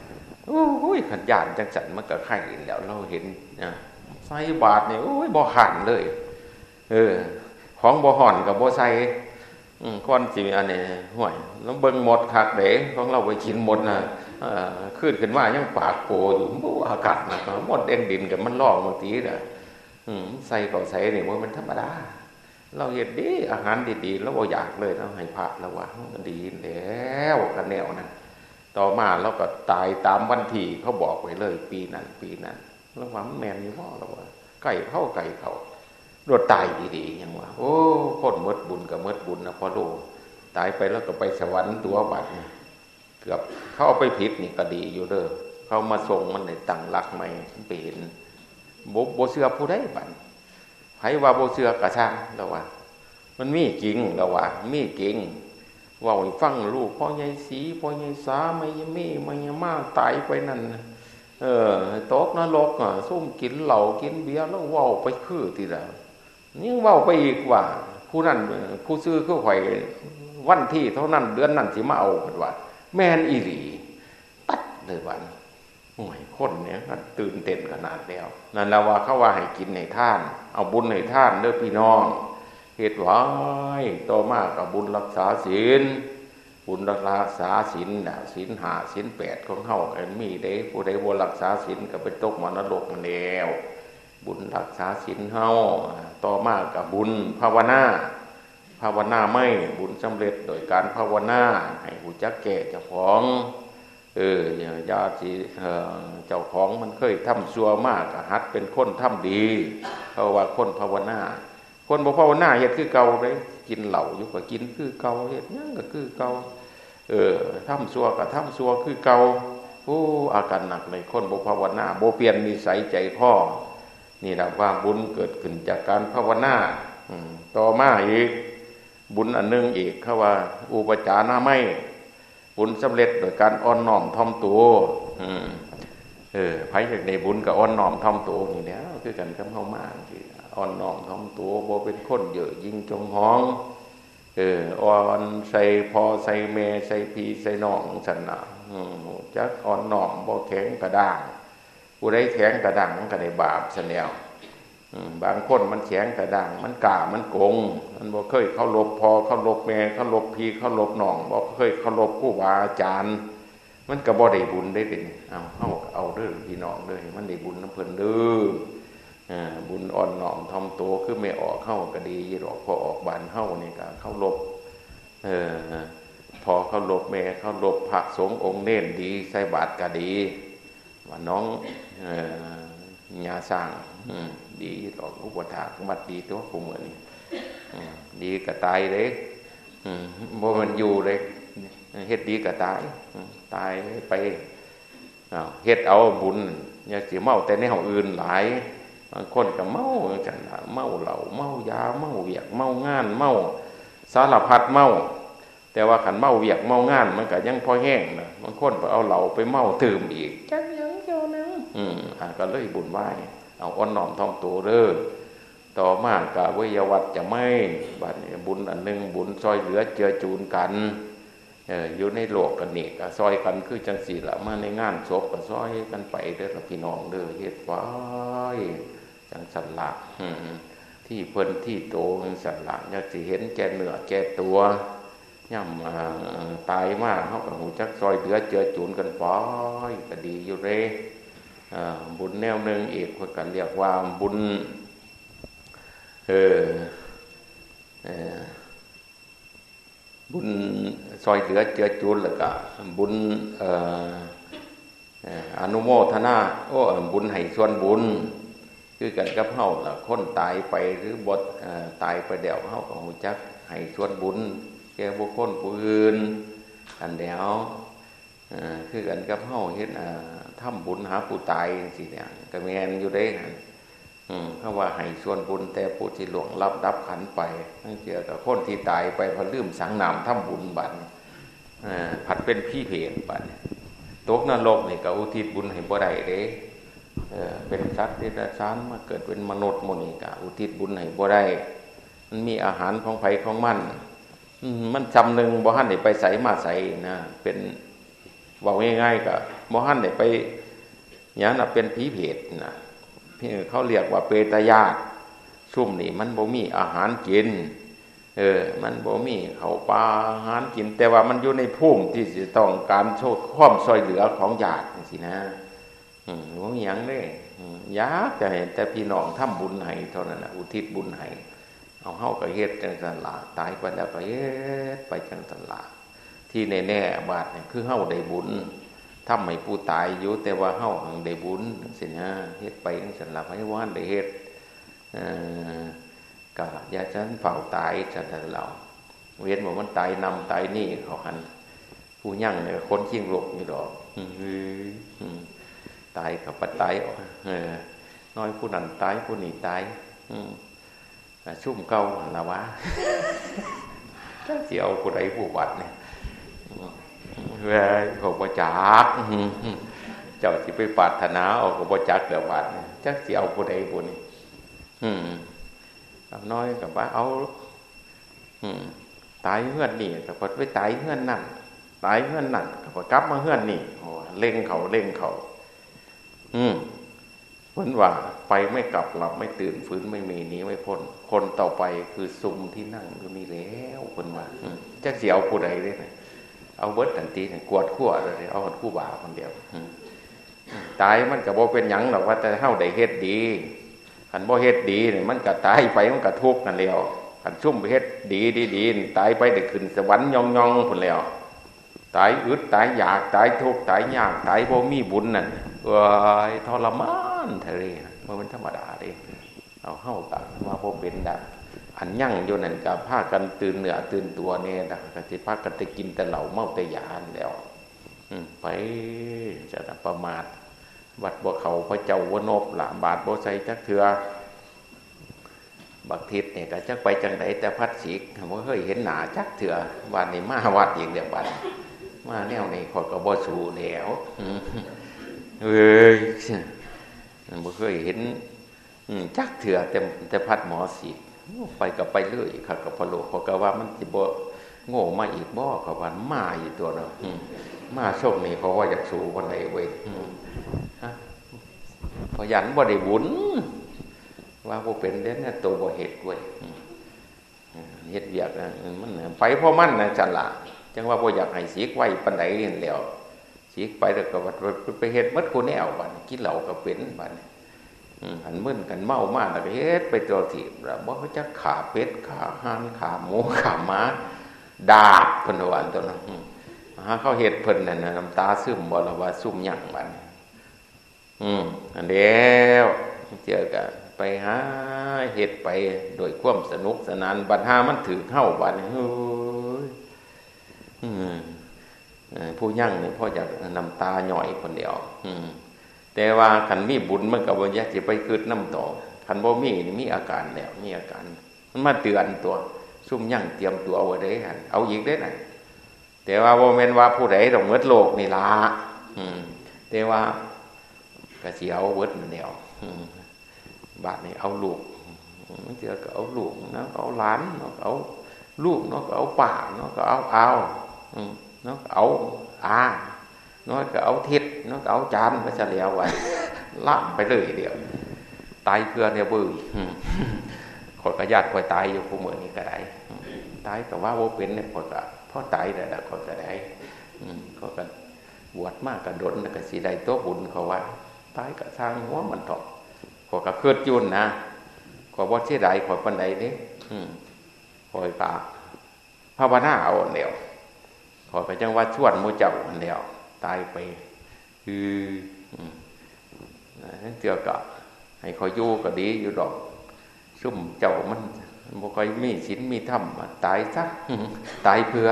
โอ้ยขันยานจังสันมันก็ไข่แล้วเราเห็นนะใส่บาทเนี่ยโอ้ยบ่หันเลยเออของบ่ห่อนกับบ่ใส่ก้อนสิอันนี้ห่วยแล้วเบิ่งหมดคักเด้ของเราไปกินหมดนะขึ้นขึ้นมายังปากโกอยู่บ่อากาศนะหมดแดงดินกับมันลอกบางทีน่ะใส่ก็ใส่นี่มันธรรมดาเราเห็นดีอาหารดีๆแล้วบ่อยากเลยเราให้พระแล้วว่าดีแล้วกันแนวนั้นต่อมาเราก็ตายตามวันที่เขาบอกไว้เลยปีนั้นปีนั้นแล้วว่ามันแมนอยู่บ่แล้วว่าไก่เข้าไก่เขารถตายดีๆยังว่าโอ้คนมดบุญกับมดบุญนะพอดูตายไปแล้วก็ไปสวรรค์ตัวบัดเกือบเข้าไปผิดนี่ก็ดีอยู่เด้อเขามาส่งมันในตั้งหลักใหม่ไปเห็นโบโบเสือผู้ใดบัดไผว่าโบเสือกระช่างแล้วว่ามันมีจริงแล้วว่ามีจริงว่าให้ฟังลูกพ่อใหญ่สีพ่อใหญ่สาไม่ยมีไม่ยมาตายไปนั่นเออตกนรกอ่ะซุ่มกินเหล้ากินเบียร์แล้วเว้าไปคือทีละยิ่งเว้าไปอีกว่าผู้นั้นผู้ซื้อเขาข่อยวันที่เท่านั้นเดือนนั้นสิมาเอาเพิ่นว่าแม่นอีหลีตัดเลยวันโอ้ยคนเนี้ยตื่นเต้นขนาดแล้วนั่นแล้วว่าเขาว่าให้กินให้ท่านเอาบุญให้ท่านเด้อพี่น้องเหตุไว้ต่อมากับบุญรักษาศีลบุญรักษาศีลน่ะศีลห้าศีลแปดของเฮาอันมีเด้ผู้ใดบ่รักษาศีลก็ไปตกมรรคแล้วบุญรักษาศีลเฮาต่อมากับบุญภาวนาภาวนาไม่บุญสำเร็จโดยการภาวนาให้รู้จักแก่เจ้าของเออญาติเจ้าของมันเคยทำชั่วมากก็หัดเป็นคนทำดีเขาว่าคนภาวนาคนบ่ภาวนาเฮ็ดคือเก่าเลยกินเหล้าอยู่ก็กินคือเก่าเฮ็ดหยังก็คือเก่าเออทำชั่วก็ทำชั่วคือเก่าโอ้อาการหนักเลยคนบ่ภาวนาบ่เปลี่ยนนิสัยใจคอนี่ล่ะว่าบุญเกิดขึ้นจากการภาวนาต่อมาอีกบุญอันนึงอีกเขาว่าอุปจาระไม่บุญสำเร็จโดยการอ่อนน้อมถ่อมตัวเออไผจากในบุญกับอ่อนน้อมถ่อมตัวนี่แหละคือกันกับเฮามาสิอ่อนน้อมถ่อมตัวบ่เป็นคนเย่อหยิ่งจงหองเอออ่อนใส่พอใส่แม่ใส่พี่ใส่น้องซั่นน่ะอือจักอ่อนน้อมบ่แข็งกระด้างผู้ใดแข็งกระด้างมันก็ได้บาปซะแล้วบางคนมันแข็งกระด้างมันกล้ามันโกงมันบ่เคยเคารพพ่อเคารพแม่เคารพพี่เคารพน้องบ่เคยเคารพครูบาอาจารย์มันก็บ่ได้บุญได้เป็นเอาเฮาเอาเด้อพี่น้องเด้อมันได้บุญนำเพิ่นเด้ออ่าบุญอ่อนน้อมถ่อมตัวคือไม่ออกเฮาก็ดีอยู่ดอกพอออกบ้านเฮานี่ก็เคารพเออพอเคารพแม่เคารพพระสงฆ์องค์เน้นดีใส่บาตรก็ดีว่าน้องเอ่อญาสร้างดีดอกอุปถากมัดดีตัวผู้เหมือนนี่ดีก็ตายเลยบ่มันอยู่เลยเฮ็ดดีก็ตายตายไปเฮ็ดเอาบุญอย่าสิเมาแต่ในเฮาอื่นหลายบางคนก็เมาจังซั่นเมาเหล้าเมายาเมาเวียกเมางานเมาสารพัดเมาแต่ว่าคันเมาเวียกเมางานมันก็ยังพอแห้งนะบางคนไปเอาเหล้าไปเมาตื่มอีกจักยังเจ้านะอืมอ่าก็เลยบุญไหว้เอาอ่อนน้อมถ่อมตัวเด้อต่อมากะวิยวัตจะไม่บัดนี้บุญอันนึงบุญซอยเหลือเจือจูนกันเอออยู่ในโลกกันนี่ก็ซอยกันคือจังสี่ละมาในงานศพก็ซอยกันไปเด้อพี่น้องเด้อเฮ็ดไว้จังสันละที่เพิ่นที่โตจังสันละอยากสิเห็นแก่เนื้อแก่ตัวย่ำตายมากเฮาก็ฮู้จักซอยเหลือเจือจูนกันไปก็ดีอยู่เด้บุญแนวหนึ่งอีกคนกันเรียกว่าบุญเออบุญซอยเหลือเจือจูนแล้วก็บุญอนุโมทนาโอ้บุญให้ส่วนบุญคือกันกับเฮาล่ะคนตายไปหรือบทตายไปเดี๋ยวเฮาก็รู้จักให้ส่วนบุญแก่บุคคลผู้อื่นอันเดียวคือกันกับเฮาเฮ็ดทำบุญหาผู้ตายสิเนี่ยก็แม่นอยู่ได้อืมเขาว่าให้ส่วนบุญแต่ผู้ที่หลวงรับดับขันไปทั้งเกี่ยวกับคนที่ตายไปพอลืมสังนามทำบุญบัดอ่าผัดเป็นพี่เพศบัดตกนรกนี่ก็อุทิศบุญให้บ่ได้เด้เออเป็นสัตว์เดรัจฉานมาเกิดเป็นมนุษย์หมู่นี่ก็อุทิศบุญให้บ่ได้มันมีอาหารของไผของมันมันจำนึงบ่ทันได้ไปไสมาไสนะเป็นว่าง่ายๆก็บ่ฮั่นได้ไปเนี่ยน่ะเป็นผีเพศนะเขาเรียกว่าเปตญาติซุ่มนี่มันบ่มีอาหารกินเออมันบ่มีข้าวปลาอาหารกินแต่ว่ามันอยู่ในภูมิที่จะต้องการโชดความช่วยเหลือของญาติจังซี่นะอืมบ่มีหยังเด้อยากจะเห็นแต่พี่น้องทำบุญให้เท่านั้นน่ะอุทิศบุญให้เอาเฮาก็เฮ็ดจังซั่นล่ะตายไปแล้วก็เฮ็ดไปจังซั่นล่ะที่แน่ๆบาดนี่คือเฮาได้บุญทำให้ผู้ตายอยู่แต่ว่าเฮาหังได้บุญจังซี่นะเฮ็ดไปจังซั่นล่ะไผว่าได้เฮ็ดเอ่อก็อย่าฉันเฝ้าตายจังซั่นเราเว้นว่ามันตายนำตายนี่เขาหันผู้ยั่งเนี่ยคนชิงโลกอยู่ดอกตายกับปัดตายเออน้อยผู้นั้นตายผู้นี้ตายชุ่มเก่าละวะเสียวผู้ใดผู้วัดเนี่ยเว้ยเขาบ่จักเจ้าสิไปปรารถนาเอาก็บ่จักเด้อวัดจักสิเอาผู้ใดผู้นี้อืมน้อยกับว่าเอาอืมตายเฮือนนี่ก็พอไปตายเฮือนนั่นตายเฮือนนั่นก็พอกลับมาเฮือนนี่โอ้เล็งเขาเล็งเขาอืมเหมือนว่าไปไม่กลับหลับไม่ตื่นฟื้นไม่มีหนีไม่พ้นคนต่อไปคือซุมที่นั่งอยู่นี่แล้วคนว่าจักสิเอาผู้ใดเด้เอาเบิดทันทีเนี่ยกวดขั้วเลยเอาคู่บ่าคนเดียวตายมันก็บ่เป็นหยังหรอกว่าแต่เฮาได้เฮ็ดดีคันบ่เฮ็ดดีนี่มันก็ตายไปมันก็ทุกข์นั่นแล้วคันซุ่มเฮ็ดดีดีๆตายไปได้ขึ้นสวรรค์ยองๆพุ่นแล้วตายอึดตายอยากตายทุกข์ตายยากตายบ่มีบุญนั่นเอ้ยทรมานแท้เลยบ่เป็นธรรมดาเด้เอาเฮาก็ว่าบ่เป็นดะอันยั่งอยู่นั่นก็พากันตื่นเนื้อตื่นตัวแน่ดะก็สิพากันไปกินแต่เหล้าเมาแต่ยาแล้วอืมไปจะประมาทวัดบ่เข้าพระเจ้าวนบละบาทบ่ใส่จักเทื่อบักทิศเนี่ยก็จักไปจังไดแต่พัดสีกบ่เคยเห็นหน้าจักเทื่อวันนี้มาวัดอีกเดี๋ยวบัดมาแนวนี้ข้อยก็บ่สู้แล้วเอ้ยบ่เคยเห็นจักเทื่อแต่แต่พัดหมอสีกไปก็ไปเรื่อยข้าก็บ่รู้ข้อยก็ว่ามันสิบ่โง่มาอีกบ่ก็ว่ามาอีกตัวเนาะมาโชคนี้เพราะว่าอยากสู้วันใดเว้ยพยันบ่ได้บุญว่าบ่เป็นเด้เนี่ยตัวบ่เฮ็ดเว้ยเฮ็ดเวียกมันไปเพราะมันน่ะจังล่ะจังว่าบ่อยากให้สิกไว้ปานใดนี่แล้วสิกไปแล้วก็ไปเฮ็ดหมดคู่แนวบัดกินเหล้าก็เป็นบัดอือหันมึนกันเมามาแล้วก็เฮ็ดไปตัวที่แล้วบ่จักขาเป็ดขาห่านขาหมูขาม้าดาบเพิ่นว่าอันตัวนั้นหาเขาเฮ็ดเพิ่นนั่นน่ะน้ำตาซึมบ่ล่ะว่าซุ่มหยังบัดอืมอันเดียวเจอกันไปหาเฮ็ดไปโดยความสนุกสนานบัดหามันถือเข้าบัดเฮ้ยอืมผู้ยั่งนี่พ่ออยากน้ำตาหน่อยคนเดียวอืมแต่ว่าคันมีบุญมันก็บ่อยากสิไปคิดน้ำต่อคันบ่มีนี่มีอาการแล้วมีอาการมันมาเตือนตัวซุ่มยั่งเตรียมตัวเอาไว้ได้หั่นเอาอีกได้น่ะแต่ว่าบ่แม่นว่าผู้ใดต้องหมดโลกนี่ล่ะอืมแต่ว่าก็สิเอาเบิดนั่นแหล้วบาดนี้เอาลูกมันสิก็เอาลูกเนาะเอาหลานเนาะเอาลูกเนาะก็เอาป้าเนาะก็เอาเอาเนาะเอาอาเนาะก็เอาทิศเนาะก็เอาจานไปซะแล้วไว้ละไปเลยเดียวตายเกลือเนี่ยบื้อข่อยก็ญาติข่อยตายอยู่ผู้มื้อนี้ก็ได้ตายก็ว่าบ่เป็นเนี่ยข่อยก็พอตายแล้วข่อยก็ได้อืมข่อยก็บวชมากก็ดลแล้วก็สิได้ตัวบุญเขาว่าตายก็สร้างหัวมันตอกข่อยก็คิดอยู่นะข่อยบ่เสียดายข่อยปานใดเด้อืมข่อยก็ภาวนาเอาอันเดียวข่อยก็จังว่าชวนหมู่เจ้าอันเดียวตายไปคืออืมนั่นเจ้าก็ให้ข่อยอยู่ก็ดีอยู่ดอกซุ่มเจ้ามันบ่ค่อยมีศีลมีธรรมตายซะตายเพื่อ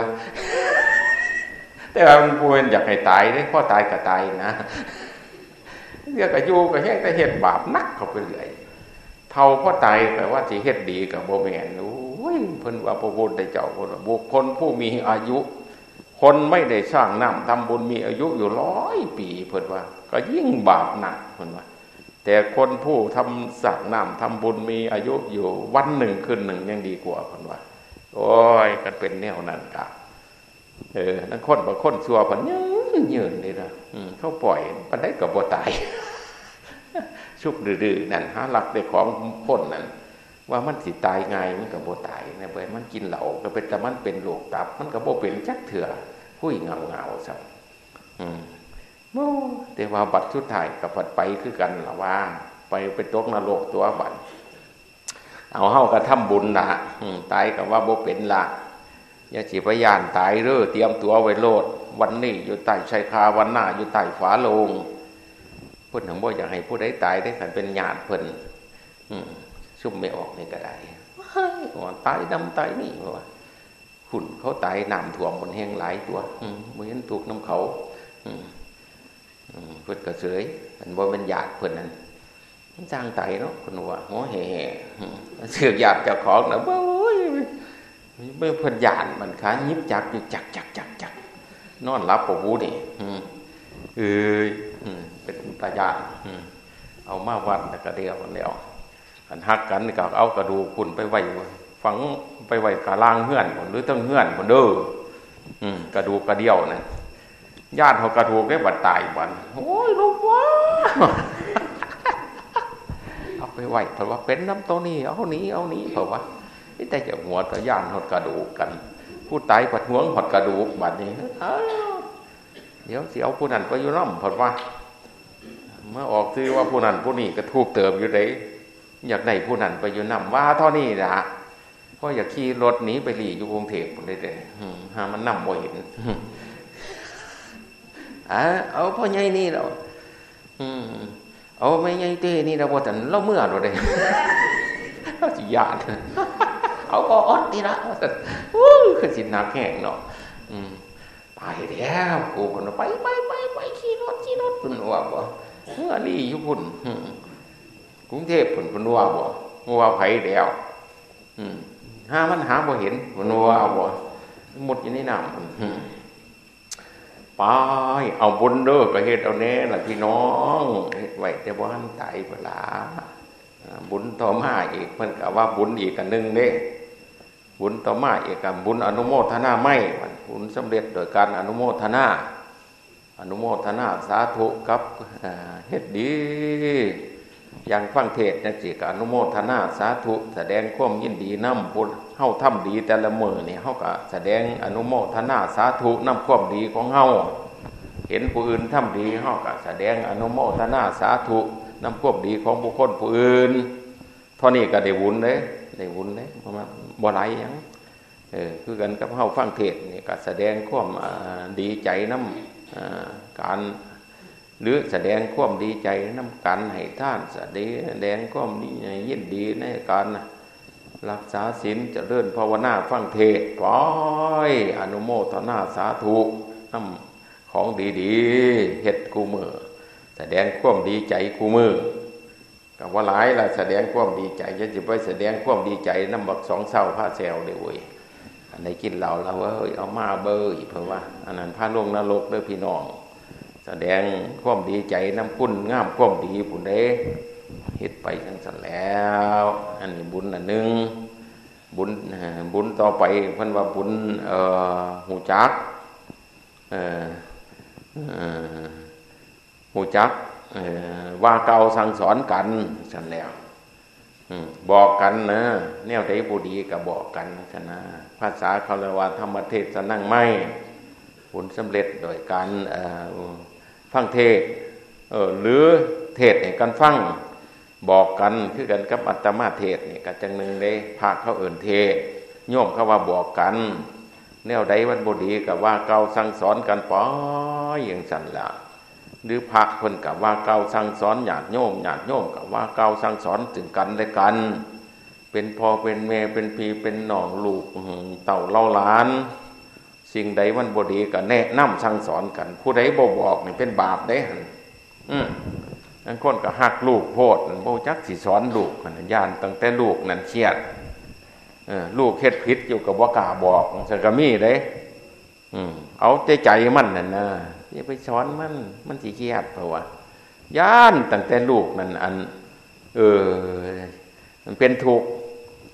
แต่ว่ามันบ่อยากให้ตายเด้พอตายก็ตายนะเรียกก็อยู่ก็แฮงแต่เฮ็ดบาปนักเข้าไปเรื่อยเท่าพอตายก็ว่าสิเฮ็ดดีก็บ่แม่นโอ้ยเพิ่นว่าพระพุทธเจ้าเพิ่นว่าบุคคลผู้มีอายุคนไม่ได้สร้างน้ำทำบุญมีอายุอยู่ร้อยปีเพิ่นว่าก็ยิ่งบาปหนักเพิ่นว่าแต่คนผู้ทำสร้างน้ำทำบุญมีอายุอยู่วันหนึ่งคืนหนึ่งยังดีกว่าเพิ่นว่าโอ้ยกันเป็นแนวนั้นกะเออนั่นคนบ่คนชั่วเพิ่นยังยืนเลยนะเขาปล่อยปันได้กับบ่ตายชุบดื้อๆนั่นหาหลักได้ของคนนั่นว่ามันสิตายไงมันกับบ่ตายนะเว้ยมันกินเหล้าก็เป็นแต่มันเป็นโรคตับมันกับบ่เป็นจักเถื่อหุ้ยเงาเงาสักอืมโอ้แต่ว่าบัดสุดท้ายกับบัดไปคือกันละว่าไปไปตกนรกตัวบัดเอาเฮากระทำบุญละตายกับว่าบ่เป็นละอย่าสิพยานตายเด้อเตรียมตัวไว้โลดวันนี้อยู่ใต้ชายคาวันหน้าอยู่ใต้ฝาโลงเพิ่นถึงบ่อยากให้ผู้ใดตายได้คันเป็นญาติเพิ่นซุ่มไม่ออกนี่ก็ได้ว่าตายดำตายนี่ว่าหุ่นเขาตายน้ำท่วมบนแห้งหลายตัวบ่เห็นถูกน้ำเขาเพิ่นก็เฉยมันบ่เป็นญาติเพิ่นนั่นมันสร้างตายเนาะเพิ่นว่าหัวแห่ๆเสือกญาติเจ้าของน่ะโอ้ยเมื่อเพิ่นญาติมันขายิบจักอยู่จักจักจักจักนอนหลับบ่ฮู้นี่เอ้ยเป็นตาญาติเอามาวัดแล้วก็เดียวกันแล้วอันฮักกันก็เอากระดูกคุณไปไว้ฝังไปไว้กะลางเฮือนหรือตั้งเฮือนคนเด้อกระดูกกระเดี่ยวนะญาติเขากระดูกได้บัดตายบัดโอ้ยลูกว้าเอาไปไว้เพราะว่าเป็นน้ำตัวนี้เอาหนีเอาหนีเพราะว่าแต่จะหัวแต่ญาติหดกระดูกกันผู้ตายผัดห่วงหดกระดูกบัดนี้เดี๋ยวเสียวผู้นั้นไปอยู่น้ำเพราะว่าเมื่อออกซื้อว่าผู้นั้นผู้นี้ก็ทูบเติมอยู่ไหนอยากได้ผู้นั้นไปอยู่น้ำว่าเท่านี้นะเพราะอยากขี่รถหนีไปหลีอยู่กรุงเทพฯเลยเลยหามันนำบ่เห็นอ่าเอาพ่อใหญ่นี่เราเอาไม่ใหญ่เต้นี่เราบ่ทันเราเมื่อเราได้เราสิญาติเอาก็อดนี่ละอู้คือสิหนักแห้งเนาะไปแล้วกูคนไปไปไปไปขี่รถขี่รถเพิ่นว่าบ่เมื่อนี่อยู่พุ่นกรุงเทพฯเพิ่นเพิ่นว่าบ่ว่าไผแล้วหามันหาบ่เห็นเพิ่นว่าบ่หมดอยู่ในน้ำไปเอาบุญเด้อก็เฮ็ดเอาแน่ล่ะพี่น้องเฮ็ดไว้แต่บ่ทันตายเวลาบุญต่อมาอีกเพิ่นก็ว่าบุญอีกอันนึงเด้บุญต่อมาอีกกับบุญอนุโมทนาไม่บุญสำเร็จโดยการอนุโมทนาอนุโมทนาสาธุกับเฮ็ดดีอย่างฟังเทศน์จังซี่ก็อนุโมทนาสาธุแสดงความยินดีนำผู้เฮาทำดีแต่ละมื้อนี่เฮาก็แสดงอนุโมทนาสาธุนำความดีของเฮาเห็นผู้อื่นทำดีเฮาก็แสดงอนุโมทนาสาธุนำความดีของบุคคลผู้อื่นเท่านี้ก็ได้บุญเด้ได้บุญเด้บ่หลายหยังเออคือกันกับเฮาฟังเทศน์นี่ก็แสดงความดีใจนำการหรือแสดงความดีใจนำกันให้ท่านแสดงความยินดีในการรักษาศีลเจริญภาวนาฟังเทศน์ปล่อยอนุโมทนาสาธุนำของดีๆเฮ็ดกูมือแสดงความดีใจกูมือก็ว่าหลายล่ะแสดงความดีใจจะสิไปแสดงความดีใจนำบักสองเศร้าพาแซวเด้อเว้ยอันใดกินเหล้าแล้วเอ้ยเอามาเบ้ยเพราะว่าอันนั้นพาลงนรกเด้อพี่น้องแสดงความดีใจน้ำคุณงามความดีผู้ใดเฮ็ดไปจังซั่นแล้วอันนี้บุญอันนึงบุญบุญต่อไปเพิ่นว่าบุญเอ่อหูจักเอ่อเอ่อหูจักเอ่อว่าเก่าสั่งสอนกันซั่นแล้วบอกกันนะแนวใดบ่ดีก็บอกกันซั่นนะภาษาเขาเรียกว่าธรรมเทศนั่งไม่ผลสำเร็จโดยการฟังเทศเออหรือเทศให้กันฟังบอกกันคือกันกับอัตมาเทศนี่ก็จังนึงได้พระเขาเอิ่นเทศโยมเขาว่าบอกกันแนวใดวันบ่ดีก็ว่าเก่าสั่งสอนกันปออย่างสั่นล่ะหรือพระเพิ่นก็ว่าเก่าสั่งสอนญาติโยมญาติโยมก็ว่าเก่าสั่งสอนถึงกันและกันเป็นพ่อเป็นแม่เป็นพี่เป็นน้องลูกเต่าเล่าหลานสิ่งใดมันบ่ดีก็แนะนำสั่งสอนกันผู้ใดบ่บอกนี่เป็นบาปเด้หั่นอืออันคนก็ฮักลูกโพดบ่จักสิสอนลูกหั่นย่านตั้งแต่ลูกนั่นเครียดเออลูกเฮ็ดผิดอยู่ก็บ่กล้าบอกซั่นก็มีเด้อือเอาใจใจมันนั่นน่ะอย่าไปสอนมันมันสิเครียดเพราะว่าย่านตั้งแต่ลูกนั่นอันเออมันเป็นทุกข์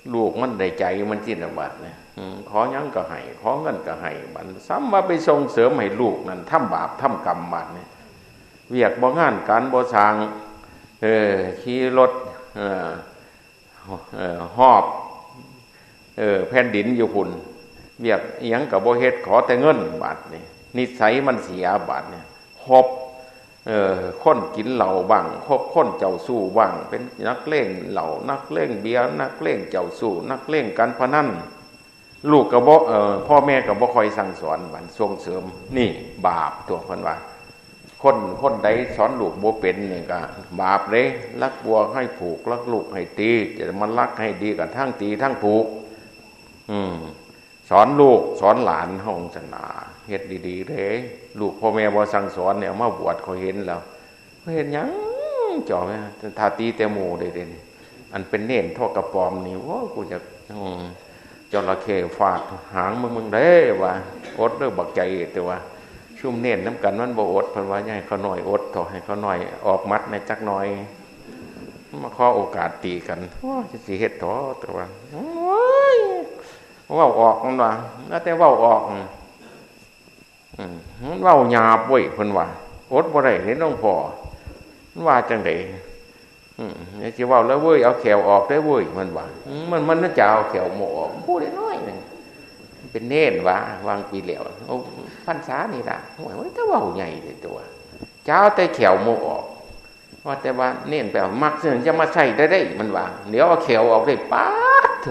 ลูกมันได้ใจมันจิตบัดเนี่ยขอยังก็ให้ขอเงินก็ให้บัดซ้ำว่าไปส่งเสริมให้ลูกนั่นทำบาปทำกรรมบัดเนี่ยเวียกบ่งานการบ่สร้างเออขี่รถเออเออหอบเออแผ่นดินอยู่พุ่นเวียกอีหยังก็บ่เฮ็ดขอแต่เงินบัดนี่นิสัยมันเสียบัดเนี่ยหอบเออคนกินเหล้าบ้างคบคนเจ้าสู้บ้างเป็นนักเล่นเหล้านักเล่นเบียร์นักเล่นเจ้าสู้นักเล่นการพนันลูกก็บ่เอ่อพ่อแม่ก็บ่ค่อยสั่งสอนบัดส่งเสริมนี่บาปตัวเพิ่นว่าคนคนใดสอนลูกบ่เป็นนี่ก็บาปเลยรักบัวให้ผูกรักลูกให้ตีจะมันรักให้ดีกันทั้งตีทั้งผูกอืมสอนลูกสอนหลานเฮาศาสนาเฮ็ดดีๆเด้ลูกพ่อแม่บ่สั่งสอนเนี่ยมาบวชเขาเห็นแล้วเขาเห็นหยังจ่อแม่ถ้าตีแต่หมู่ได้เด่นอันเป็นเน้นทอกกระปอมนี่โอ้กูจะอืมจระเข้ฟาดหางมึงมึงเด้ว่าอดเด้อบักใจแต่ว่าชุ่มเน้นน้ำกันมันบ่อดเพิ่นว่าให้เขาหน่อยอดต่อให้เขาหน่อยออกมัดในจักหน่อยมาขอโอกาสตีกันโอ้สิเฮ็ดต่อแต่ว่าโอ้ยเว้าออกมันว่าแล้วแต่เว้าออกอืมมันเว้าหยาบเว้ยเพิ่นว่าอดบ่ได้เห็นหลวงพ่อมันว่าจังได๋อืมนี่สิเว้าแล้วเว้ยเอาแขวออกได้เว้ยมันว่ามันมันน่าจะเอาแขวหมอออกพูดได้น้อยนึงเป็นเน้นว่าวางปีแล้วโอ้พรรษานี่ล่ะโอ้ยถ้าเว้าใหญ่เลยตัวเจ้าแต่แขวหมอออกว่าแต่ว่าเน้นไปเอามักซึ่งจะมาใช้ได้ได้มันว่าเดี๋ยวเอาแขวออกได้ป๊าดโถ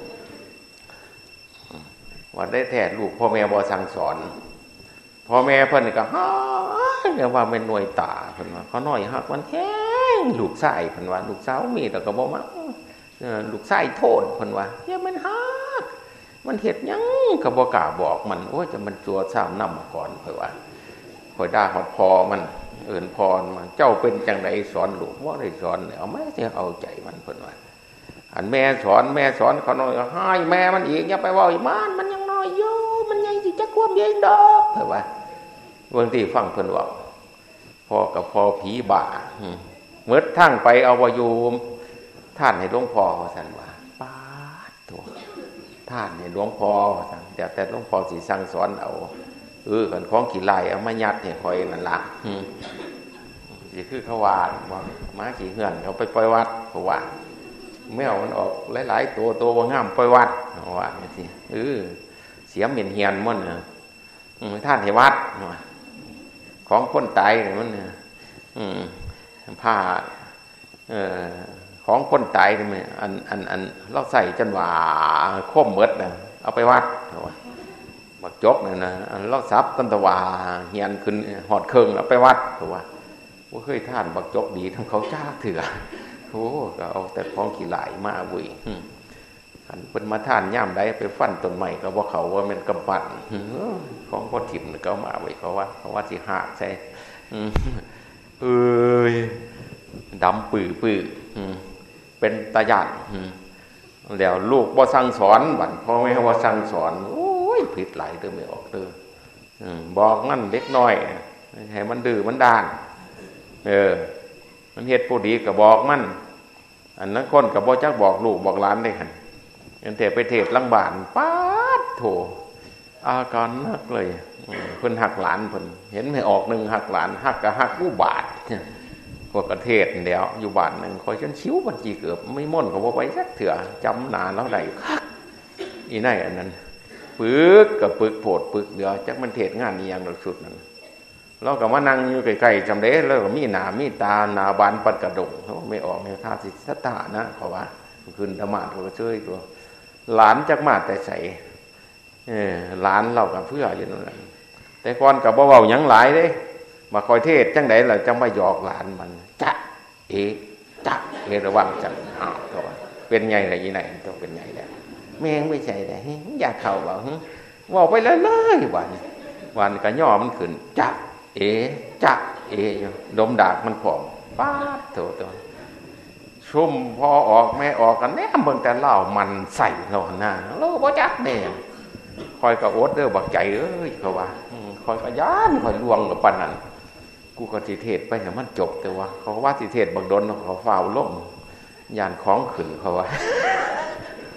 ว่าได้แท้ลูกพ่อแม่บ่สั่งสอนพ่อแม่เพิ่นก็ฮ้าเรียกว่าเป็นหน่วยตาเพิ่นว่าเขาน้อยฮักมันแท้งลูกชายเพิ่นว่าลูกสาวมีแต่ก็บ่มักเออลูกชายโทษเพิ่นว่าอย่ามันฮักมันเฮ็ดหยังก็บ่กล้าบอกมันโอ้ยจะมันจัวซ้ำนำก่อนเพิ่นว่าข่อยด่าฮอดพ่อมันเอิ้นพ่อมันเจ้าเป็นจังได๋สอนลูกบ่ได้สอนเอาแม่สิเอาใจมันเพิ่นว่าอันแม่สอนแม่สอนเขาน้อยให้แม่มันอีกอย่าไปเว้าอีมันมันยังน้อยอยู่มันยังสิจักความเองดอกเพิ่นว่าบางทีฟังเพิ่นเว้าพ่อกับพ่อผีบ้าเมื่อทั้งไปเอาบ่อยู่ท่านให้หลวงพ่อว่าซั่นว่าป๊าดตัวท่านให้หลวงพ่อว่าซั่นเดี๋ยวแต่หลวงพ่อสิสั่งสอนเอาเออคันของขี้ไล่เอามายัดให้ข่อยนั่นล่ะอือสิคือเขาว่าบ่มาขี้เหือนเขาไปปล่อยวัดเพราะว่าแมวมันออกหลายๆตัวตัวบ่งามปล่อยวัดว่าจังซี่เออเสียมเหม็นเหียนมันน่ะอือท่านให้วัดของคนตายมันน่ะอืมผ้าเอ่อของคนตายนี่มันอันอันอันเราใส่จนว่าคมหมดน่ะเอาไปวัดว่าบักจกนั่นน่ะอันเราซับกันตะว่าเหียนขึ้นหอดเครื่องเอาไปวัดว่าบ่เคยท่านบักจกดีทำเขาจ้าเถื่อโอ้ก็เอาแต่ของขี้หลายมาเว้ยอันเพิ่นมาท่านย่ามใดไปฟันต้นไม้ก็บ่เขาว่ามันกำปั้นของบ่ถิ่มก็เอามาไว้เขาว่าเขาว่าสิหากใส่เอ้ยดำปื้อปื้อเป็นตาญาติแล้วลูกบ่สั่งสอนบัดพ่อแม่บ่สั่งสอนโอ้ยผิดหลายเด้อไม่ออกเด้อบอกงั้นเล็กน้อยให้มันดื้อมันด้านเออมันเฮ็ดบ่ดีก็บอกมันอันนั้นคนก็บ่จักบอกลูกบอกหลานได้หั่นอันแต่ไปเทศลังบ้านป๊าดโถอาการนักเลยเพิ่นหักหลานเพิ่นเห็นไม่ออกนึงหักหลานหักก็หักผู้บาทพวกประเทศเดียวอยู่บ้านนึงคอยจนชิวบัญชีเกือบไม่ม่นก็บ่ไปสักเถื่อจำหน้าแล้วได้คักอีไหนอันนั้นปึกก็ปึกโพดปึกเดี๋ยวจักมันเทศงานอีหยังดอกสุดนั่นเราก็มานั่งอยู่ใกล้ๆจำได้แล้วก็มีหน้ามีตาหน้าบานปัดกระดงเขาไม่ออกในท่าสิสตานะเขาว่าขึ้นธรรมะเขาก็ช่วยตัวหลานจักมาแต่ใส่เออหลานเรากับเพื่ออยู่นั่นแหละแต่ก่อนกับบ่เว้าหยังหลายเด้มาคอยเทศจังได๋ล่ะจังมาหยอกหลานมันจ๊ะเอจ๊ะเอระวังจังอ้าวก็ว่าเป็นไงล่ะอีไหนต้องเป็นไงแล้วแม่งไม่ใช่ได้อยากเข้าบ่ฮึเว้าไปเลยๆวันวันก็ย่อมันขึ้นจ๊ะเอจ๊ะเออยู่ดมดากมันพร้อมป๊าดโตๆชุ่มพอออกแม่ออกกันแหนมเบิ่งแต่เหล้ามันใส่เราหน้าเราบ่จักแน่คอยก็อดเด้อบักใจเอ้ยเขาว่าคอยก็ย่านคอยลวงกับปานนั้นกูก็สิเทศไปให้มันจบแต่ว่าเขาว่าสิเทศบักดนเขาฟ้าวลงย่านของขึ้นเขาว่า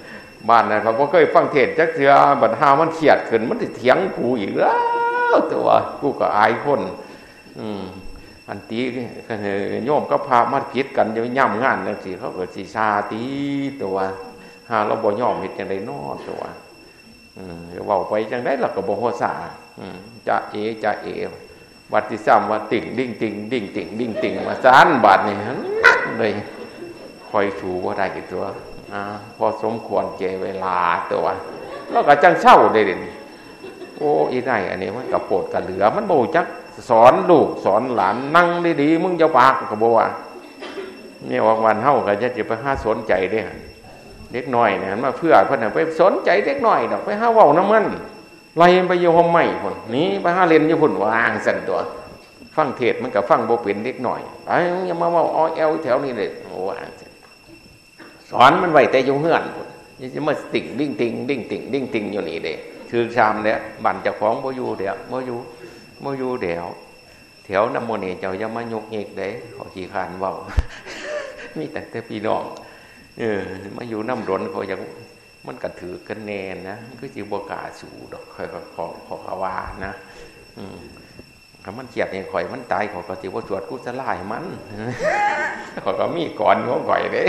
บ้านนั้นเขาบ่เคยฟังเทศน์จักเทื่อบัดหามันเครียดขึ้นมันสิเถียงกูอีกแล้วตัวกูก็อายคนอืมอันตีโยมก็พามาผิดกันจะย่ำงานจังซี่เขาก็สิซาตีตัวหาเราบ่ยอมเฮ็ดจังได๋น้อตัวอืมเว้าไปจังได๋ล่ะก็บ่ฮู้ซาอืมจะเอจะเอบัดที่ซ้ำว่าติ่งดิ่งติ่งดิ่งติ่งดิ่งติ่งมาซานบาดนี่นักเลยคอยถูบ่ได้กี่ตัวอ่าพอสมควรแก่เวลาตัวแล้วก็จังเศร้าได้เด่นโอ้อีได้อันนี้มันก็โปรดก็เหลือมันบ่จักสอนลูกสอนหลานนั่งดีๆมึงอย่าปากก็บ่ว่าเนี่ยวันเฮาก็จะไปหาสนใจเด้เด็กน้อยเนี่ยมาเพื่อเพิ่นไปสนใจเด็กน้อยดอกไปหาเว้านำมันไล่ไปอยู่ห้องใหม่พุ่นหนีไปหาเล่นอยู่พุ่นวางสั่นตัวฟังเทศมันก็ฟังบ่เป็นเด็กน้อยไอ้อย่ามาเว้าอ้อแอวแถวนี้เด้โอ้วางสั่นสอนมันไว้แต่อยู่เฮือนพุ่นนี่สิมาติ่งดิ่งติ่งดิ่งติ่งดิ่งติ่งอยู่นี่เด้คือชามเนี่ยบั่นเจ้าของบ่อยู่เด้อบ่อยู่บ่อยู่เดี๋ยวแถวน้ำมนต์นี่เจ้าอย่ามายกเงกเด้ขอขี้คร้านเว้ามีแต่แต่พี่น้องเออมาอยู่น้ำร้อนเขายังมันก็ถือกันแน่นะคือสิบ่กล้าสู่ดอกค่อยก็ขอขอขว่านะอืมถ้ามันเกียดนี่ข่อยมันตายเขาก็สิบ่สวดกุศลให้มันเขาก็มีก่อนของข่อยเด้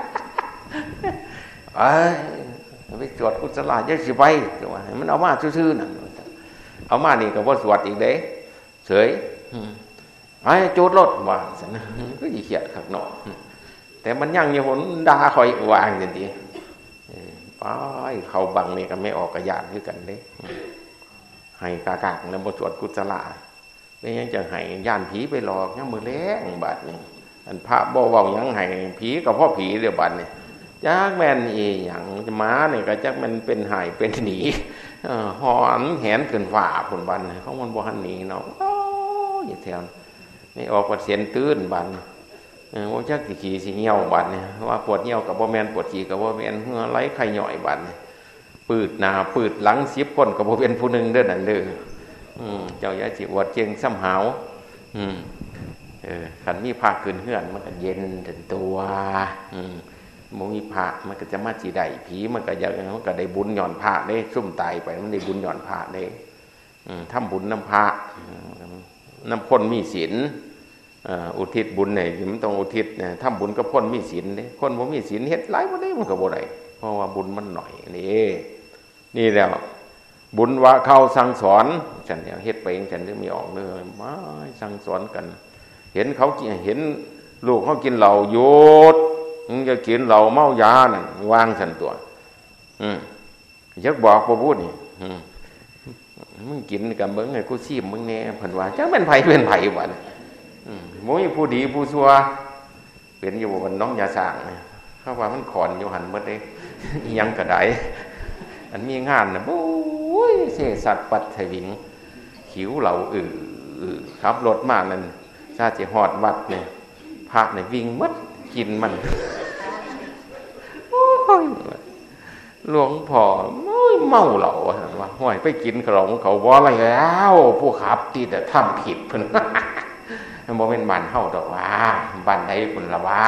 เอ้ยไปสวดกุศลจังสิไปจังว่ามันเอามาซื่อๆนั่นเอามานี่ก็บ่สวดอีกเด้เฉยไอ้โจดรถว่าซั่นนะก็สิเขียดคักเนาะแต่มันยังอยู่ผลด่าข่อยวางจังซี่ไปเขาบังนี่ก็ไม่ออกกระยานคือกันเด้ให้กากากแล้วบ่สวดกุศลเป็นยังจังให้ย่านผีไปหลอกยามมื้อแลงบัดนี้อันพระบ่เว้าหยังให้ผีก็เพราะผีเด้อบัดนี้จักแม่นอีหยังหมานี่ก็จักมันเป็นหายเป็นหนีเอ่อหอนแหนขึ้นฟ้าพุ่นบัดนี้เขามันบ่ทันหนีเนาะโอ้ยแถวนี่ออกว่าเสียนตื้นบัดเออว่าจักสิขี้สิเหี่ยวบัดนี่ว่าปวดเหี่ยวก็บ่แม่นปวดขี้ก็บ่แม่นเหือไหลไข้ย่อยบัดนี่ปืดหน้าปืดหลังสิบคนก็บ่เป็นผู้นึงเด้อนั่นเด้ออืมเจ้าอย่าสิอวดเจียงซ้ำหาวอืมเออคันมีผ้าขึ้นเฮือนมันก็เย็นถึงตัวอืมบ่มีพระมันก็จะมาสิได้ผีมันก็อยากมันก็ได้บุญหย่อนพระเด้ซุ่มตายไปมันได้บุญหย่อนพระเด้อืมทำบุญนำพระนำคนมีศีลอุทิศบุญเนี่ยมันต้องอุทิศเนี่ยทำบุญกับคนมีศีลเด้คนบ่มีศีลเฮ็ดหลายบ่ได้มันก็บ่ได้เพราะว่าบุญมันหน่อยนี่นี่แล้วบุญว่าเข้าสั่งสอนฉันเนี่ยเฮ็ดไปเองฉันถึงมีออกเลยมาสั่งสอนกันเห็นเขาเห็นลูกเขากินเหล้าหยุดมึงจะกินเหล้าเมายานั่นวางสันตัวอืมยักบอกบ่พูดนี่อืมมึงกินกับเบิ่งให้กูซีมมึงแน่เพิ่นว่าจังเป็นไผเป็นไผบัดอืมบ่มีผู้ดีผู้ชั่วเป็นอยู่บนน้องยาสร้างเขาว่ามันขอนอยู่หั่นหมดเด้อีหยังก็ได้อันมีงานน่ะโอ้ยเสสัตว์ปัดไถวิงหิวเหล้าอื้อขับรถมานั่นซาสิฮอดวัดนี่พระนี่วิ่งหมดกินมันโอ้ยหลวงพ่อเมาเหล้าว่าห้วยไปกินขนมเขาบ่อะไรแล้วผู้ขับที่แต่ทำผิดเพิ่นมันบ่เป็นบ้านเฮาดอกว่าบ้านใดพุ่นล่ะว่า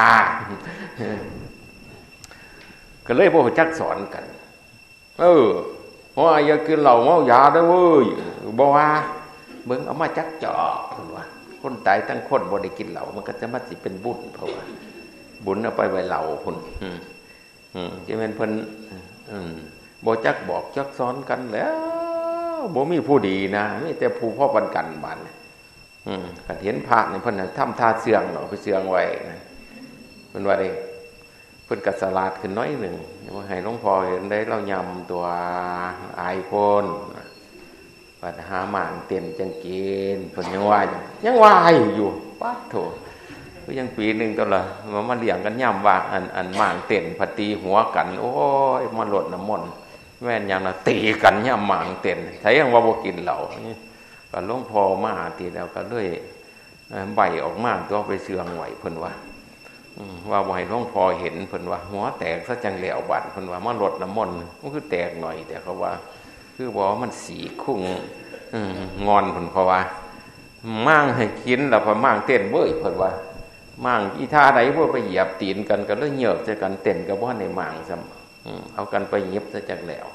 ก็เลยบ่รู้จักสอนกันเออว่าอย่ากินเหล้าเมายาเด้อเว้ยบ่ว่าเบิ่งเอามาจักจอกเพิ่นว่าคนตายทั้งคนบ่ได้กินเหล้ามันก็จะมาสิเป็นบุญเพราะว่าบุญเอาไปไว้เหล้าพุ่นอืมอืมจะแม่นเพิ่นอืมบ่จักบอกจักสอนกันแล้วบ่มีผู้ดีนะมีแต่ผู้พ่อปันกันบาดอืมก็เห็นพระนี่เพิ่นน่ะทำท่าเสื่องเนาะไปเสื่องไว้นะเพิ่นว่าได้เพิ่นก็สลาดขึ้นน้อยหนึ่งว่าให้หลวงพ่อเห็นได้เรายำตัวอายคนปัญหาหมางเต็มจังกินเพิ่นยังว่ายังว่าอยู่ป๊าดโถก็ยังปีนึงตอนละมามาเลี้ยงกันย่ำว่าอันอันหมางเต็มพตีหัวกันโอ้ยมาหลดน้ำมนต์แม่นยังน่ะตีกันย่ำหมางเต็มใช้ยังว่าบ่กินเหล้านี่ก็หลวงพ่อมาตีแล้วก็เลยใบออกมาตัวไปเสื่องไหวเพิ่นว่าว่าบ่ให้หลวงพ่อเห็นเพิ่นว่าหัวแตกซะจังแล้วบัดเพิ่นว่ามาหลดน้ำมนต์มันคือแตกหน่อยแต่เขาว่าคือบอกว่ามันสีคุ้งงอนเพิ่นเพราะว่ามั่งให้กินแล้วพอมั่งเต้นเว้ยเพิ่นว่ามั่งอีท่าใดพวกไปเหยียบตีนกันก็เลยเหยียบใจกันเต้นก็บ่ในมั่งซ้เอากันไปเย็บซะจักแล้ว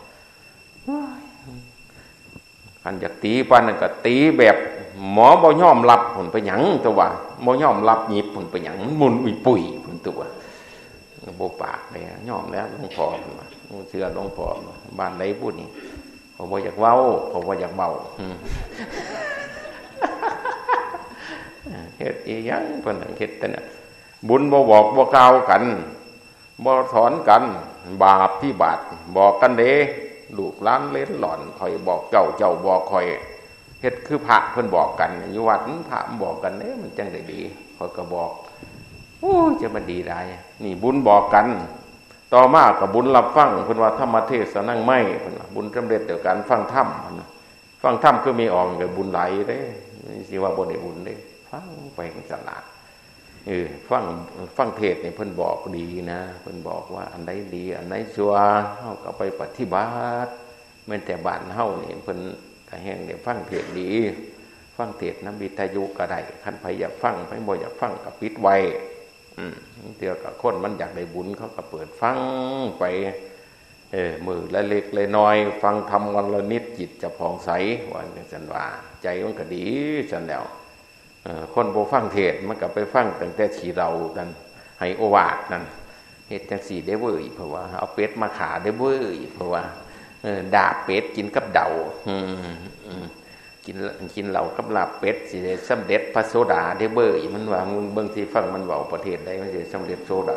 คันอยากตีปานนั้นก็ตีแบบหมอบ่ยอมรับผลไปหยังตัวว่าบ่ยอมรับหยิบผลไปหยังมันมุนอุยปุ๋ยผลตัวบ่ปากเลยยอมแล้วหลวงพ่อเชื่อหลวงพ่อบ้านไหนพูดนี่เขาบ่อยากเว้าเขาบ่อยากเบาเฮ็ดอีหยังเพิ่นเฮ็ดแต่น่ะบุญบ่บอกบ่กล่าวกันบ่สอนกันบาปที่บาปบอกกันเด้ลูกหลานเล่นหล่อนคอยบอกเจ้าเจ้าบอกคอยเฮ็ดคือพระเพิ่นบอกกันอยู่วัดพระบอกกันเด้มันจังได้ดีคอยก็บอกโอ้จะมันดีได้นี่บุญบอกกันต่อมาก็บุญรับฟังเพิ่นว่าธรรมเทศนั่งไม่เพิ่นว่าบุญสำเร็จจากการฟังธรรมฟังธรรมคือมีออกก็บุญไหลเด้สิว่าบ่ได้บุญเด้ฟังไปกันสลาดเออฟังฟังเทศนี่เพิ่นบอกดีนะเพิ่นบอกว่าอันใดดีอันใดชั่วเฮาก็ไปปฏิบัติแม้แต่บ้านเฮานี่เพิ่นก็แห่งได้ฟังเทศดีฟังเทศนำวิทยุก็ได้คันไผอยากฟังไผบ่อยากฟังก็ปิดไว้อืมเดี๋ยวก็คนมันอยากได้บุญเขาก็เปิดฟังไปเออมือละเล็กละน้อยฟังธรรมวันละนิดจิตจะผ่องใสว่าจังซั่นว่าใจมันก็ดีซั่นแล้วคนบ่ฟังเทศมันก็ไปฟังตั้งแต่ฉีเรากันให้โอวาทนั่นเฮ็ดจังซี่ได้เว้ยเพราะว่าเอาเป็ดมาขาได้เว้ยเพราะว่าเออดาบเป็ดกินกับเดาอืมกินกินเหล้ากับลาบเป็ดสิได้สำเร็จพระโสดาได้เว้ยมันว่ามึงเบิ่งสิฟังมันเว้าประเทศใดมันสิสำเร็จโสดา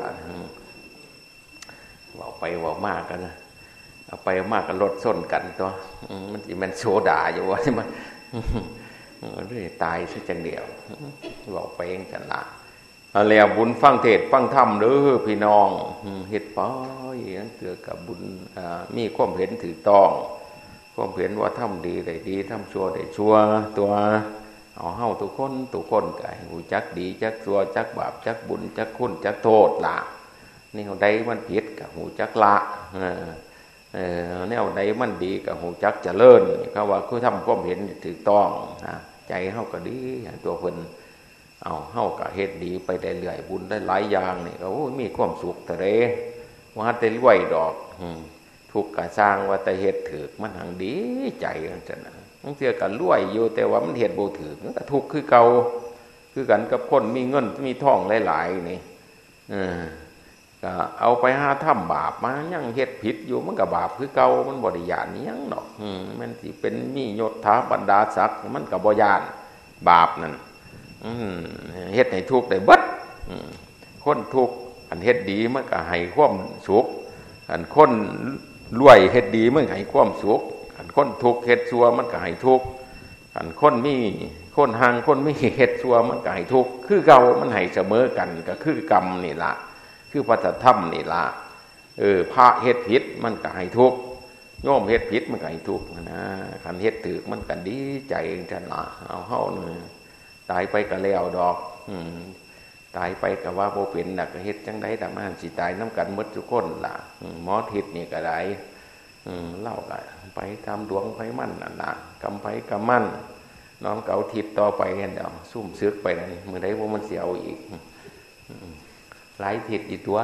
เว้าไปเว้ามากันเอาไปมากกันรถส้นกันตัวมันสิมันโสดาอยู่ว่ามันเรื่อยตายซะจังเดียวบอกไปเองกันละแล้วบุญฟังเทศฟังธรรมเด้อพี่น้องเฮ็ดไปนั่นเกิดกับบุญมีความเห็นถือต้องความเห็นว่าทำดีได้ดีทำชั่วได้ชั่วตัวเอาเฮาทุกคนทุกคนก็ให้รู้จักดีจักชั่วจักบาปจักบุญจักคุณจักโทษละนี่เฮาใดมันผิดก็รู้จักละเออแนวใดมันดีกับหูจักเจริญเขาว่าคือทำความเห็นถูกต้องนะใจเฮาก็ดีตัวเพิ่นเอาเฮาก็เฮ็ดดีไปได้เรื่อยบุญได้หลายอย่างนี่ก็โอ้มีความสุขแต่เด้ว่าแต่รวยดอกทุกข์ก็สร้างว่าแต่เฮ็ดถูกมันหังดีใจจังซั่นน่ะบางเทื่อก็รวยอยู่แต่ว่ามันเฮ็ดบ่ถูกมันก็ทุกข์คือเก่าคือกันกับคนมีเงินมีทองหลายๆนี่เออก็เอาไปหาทำบาปมายังเฮ็ดผิดอยู่มันก็บาปคือเก่ามันบ่ได้ย่านหยังดอกอืมมันสิเป็นมียศถาบรรดาศักดิ์มันก็บ่ย่านบาปนั่นอืมเฮ็ดให้ทุกข์ได้เบิดอืมคนทุกข์อันเฮ็ดดีมันก็ให้ความสุขอันคนรวยเฮ็ดดีมันก็ให้ความสุขอันคนทุกข์เฮ็ดชั่วมันก็ให้ทุกข์อันคนมีคนห่างคนไม่เฮ็ดชั่วมันก็ให้ทุกข์คือเก่ามันให้เสมอกันก็คือกรรมนี่ล่ะคือพระธรรมนี่ละเออพระเฮ็ดผิดมันก็ให้ทุกข์โยมเฮ็ดผิดมันก็ให้ทุกข์นะคันเฮ็ดถูกมันก็ดีใจจังละเอาเฮานี่ตายไปก็แล้วดอกอืมตายไปก็ว่าบ่เป็นน่ะก็เฮ็ดจังได๋ดังนั้นสิตายนำกันหมดทุกคนล่ะหมอทิศนี่ก็ได้อืมเล่าก็ไปตามดวงไผมันนั่นน่ะกรรมไผกรรมมันน้องเก่าทิศต่อไปกันเดี๋ยวซุ่มซึกไปนั่นมื้อใดบ่มันสิเอาอีกหลายทิศอีกตัว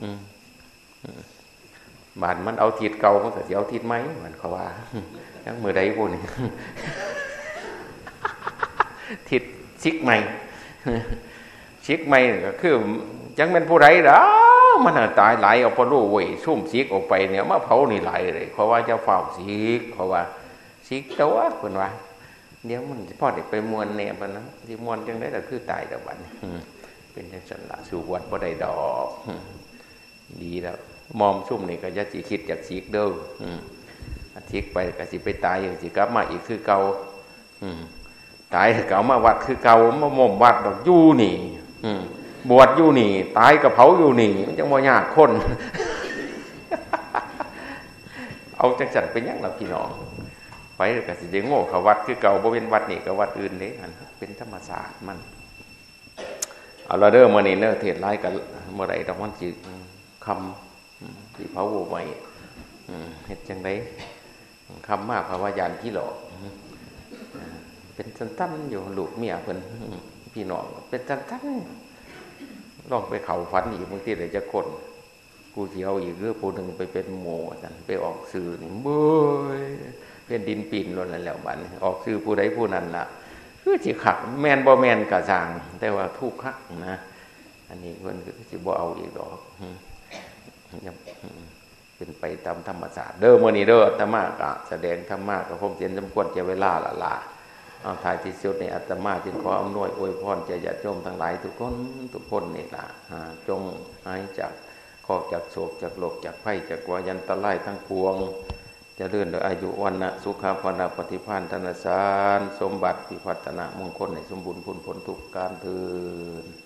บ้านมันเอาทิศเก่ามันก็สิเอาทิศใหม่มันเขาว่าจังมื้อใดบ่นี่ทิศชิกใหม่ชิกใหม่ก็คือจังแม่นผู้ใดดอกมันตายหลายเอาพอรู้เว้ยซุ่มซิกออกไปเนี่ยมาเผานี่หลายเลยเพราะว่าจะเฝ้าซิกเพราะว่าซิกตัวเพิ่นว่าเดี๋ยวมันพอได้ไปมวนแน่ปานนั้นสิมวนจังได๋ก็คือตายดอกบัดนี้เป็นจังซั่นล่ะสู่วัดบ่ได้ดอกดีแล้วมอมซุ่มนี่ก็อย่าสิคิดอยากซิกเด้ออืมซิกไปก็สิไปตายอยู่สิกลับมาอีกคือเก่าอืมตายเก่ามาวัดคือเก่ามาม่อมวัดดอกอยู่นี่อืมบวชอยู่นี่ตายก็เผาอยู่นี่มันจังบ่ยากคนเอาจังซั่นเป็นหยังล่ะพี่น้องไปก็สิได้โง่เข้าวัดคือเก่าบ่เป็นวัดนี่ก็วัดอื่นเด้อันเป็นธรรมศาสตร์มันเอาละเด้อมื้อนี้เด้อเทศน์หลายก็เมื่อใดดอกมันสิคำสิเผาไว้อืมเฮ็ดจังได๋คำมาภาวายานพี่หลอกเป็นสั้นๆอยู่ลูกเมียเพิ่นพี่น้องเป็นสั้นๆลองไปเข้าฝันอีกบางทีได้จะคนกูสิเอาอีกเรื่องผู้หนึ่งไปเป็นโมกันไปออกสื่อนี่เบ้ยเป็นดินปิ่นล้วนแล้วบัดนี้ออกสื่อผู้ใดผู้นั้นล่ะคือสิขักแมนบ่แมนกะสร้างแต่ว่าทุกข์คักนะอันนี้เพิ่นคือสิบ่เอาอีกดอกเป็นไปตามธรรมชาติเด้อมื้อนี้เด้ออาตมาก็แสดงธรรมะก็คงเสียนสมควรแก่เวลาละล่ะเอาท้ายที่สุดนี่อาตมาจึงขออำนวยอวยพรแก่ญาติโยมทั้งหลายทุกคนทุกคนนี่ล่ะจงหายจากขอกจากโศกจากโรคจากภัยจากวายันตรายทั้งปวงเจริญโดยอายุวันนะสุขภาพปฏิภาณธนสารสมบัติพิพัฒนามงคลในสมบูรณ์ผลผลทุกการเถิด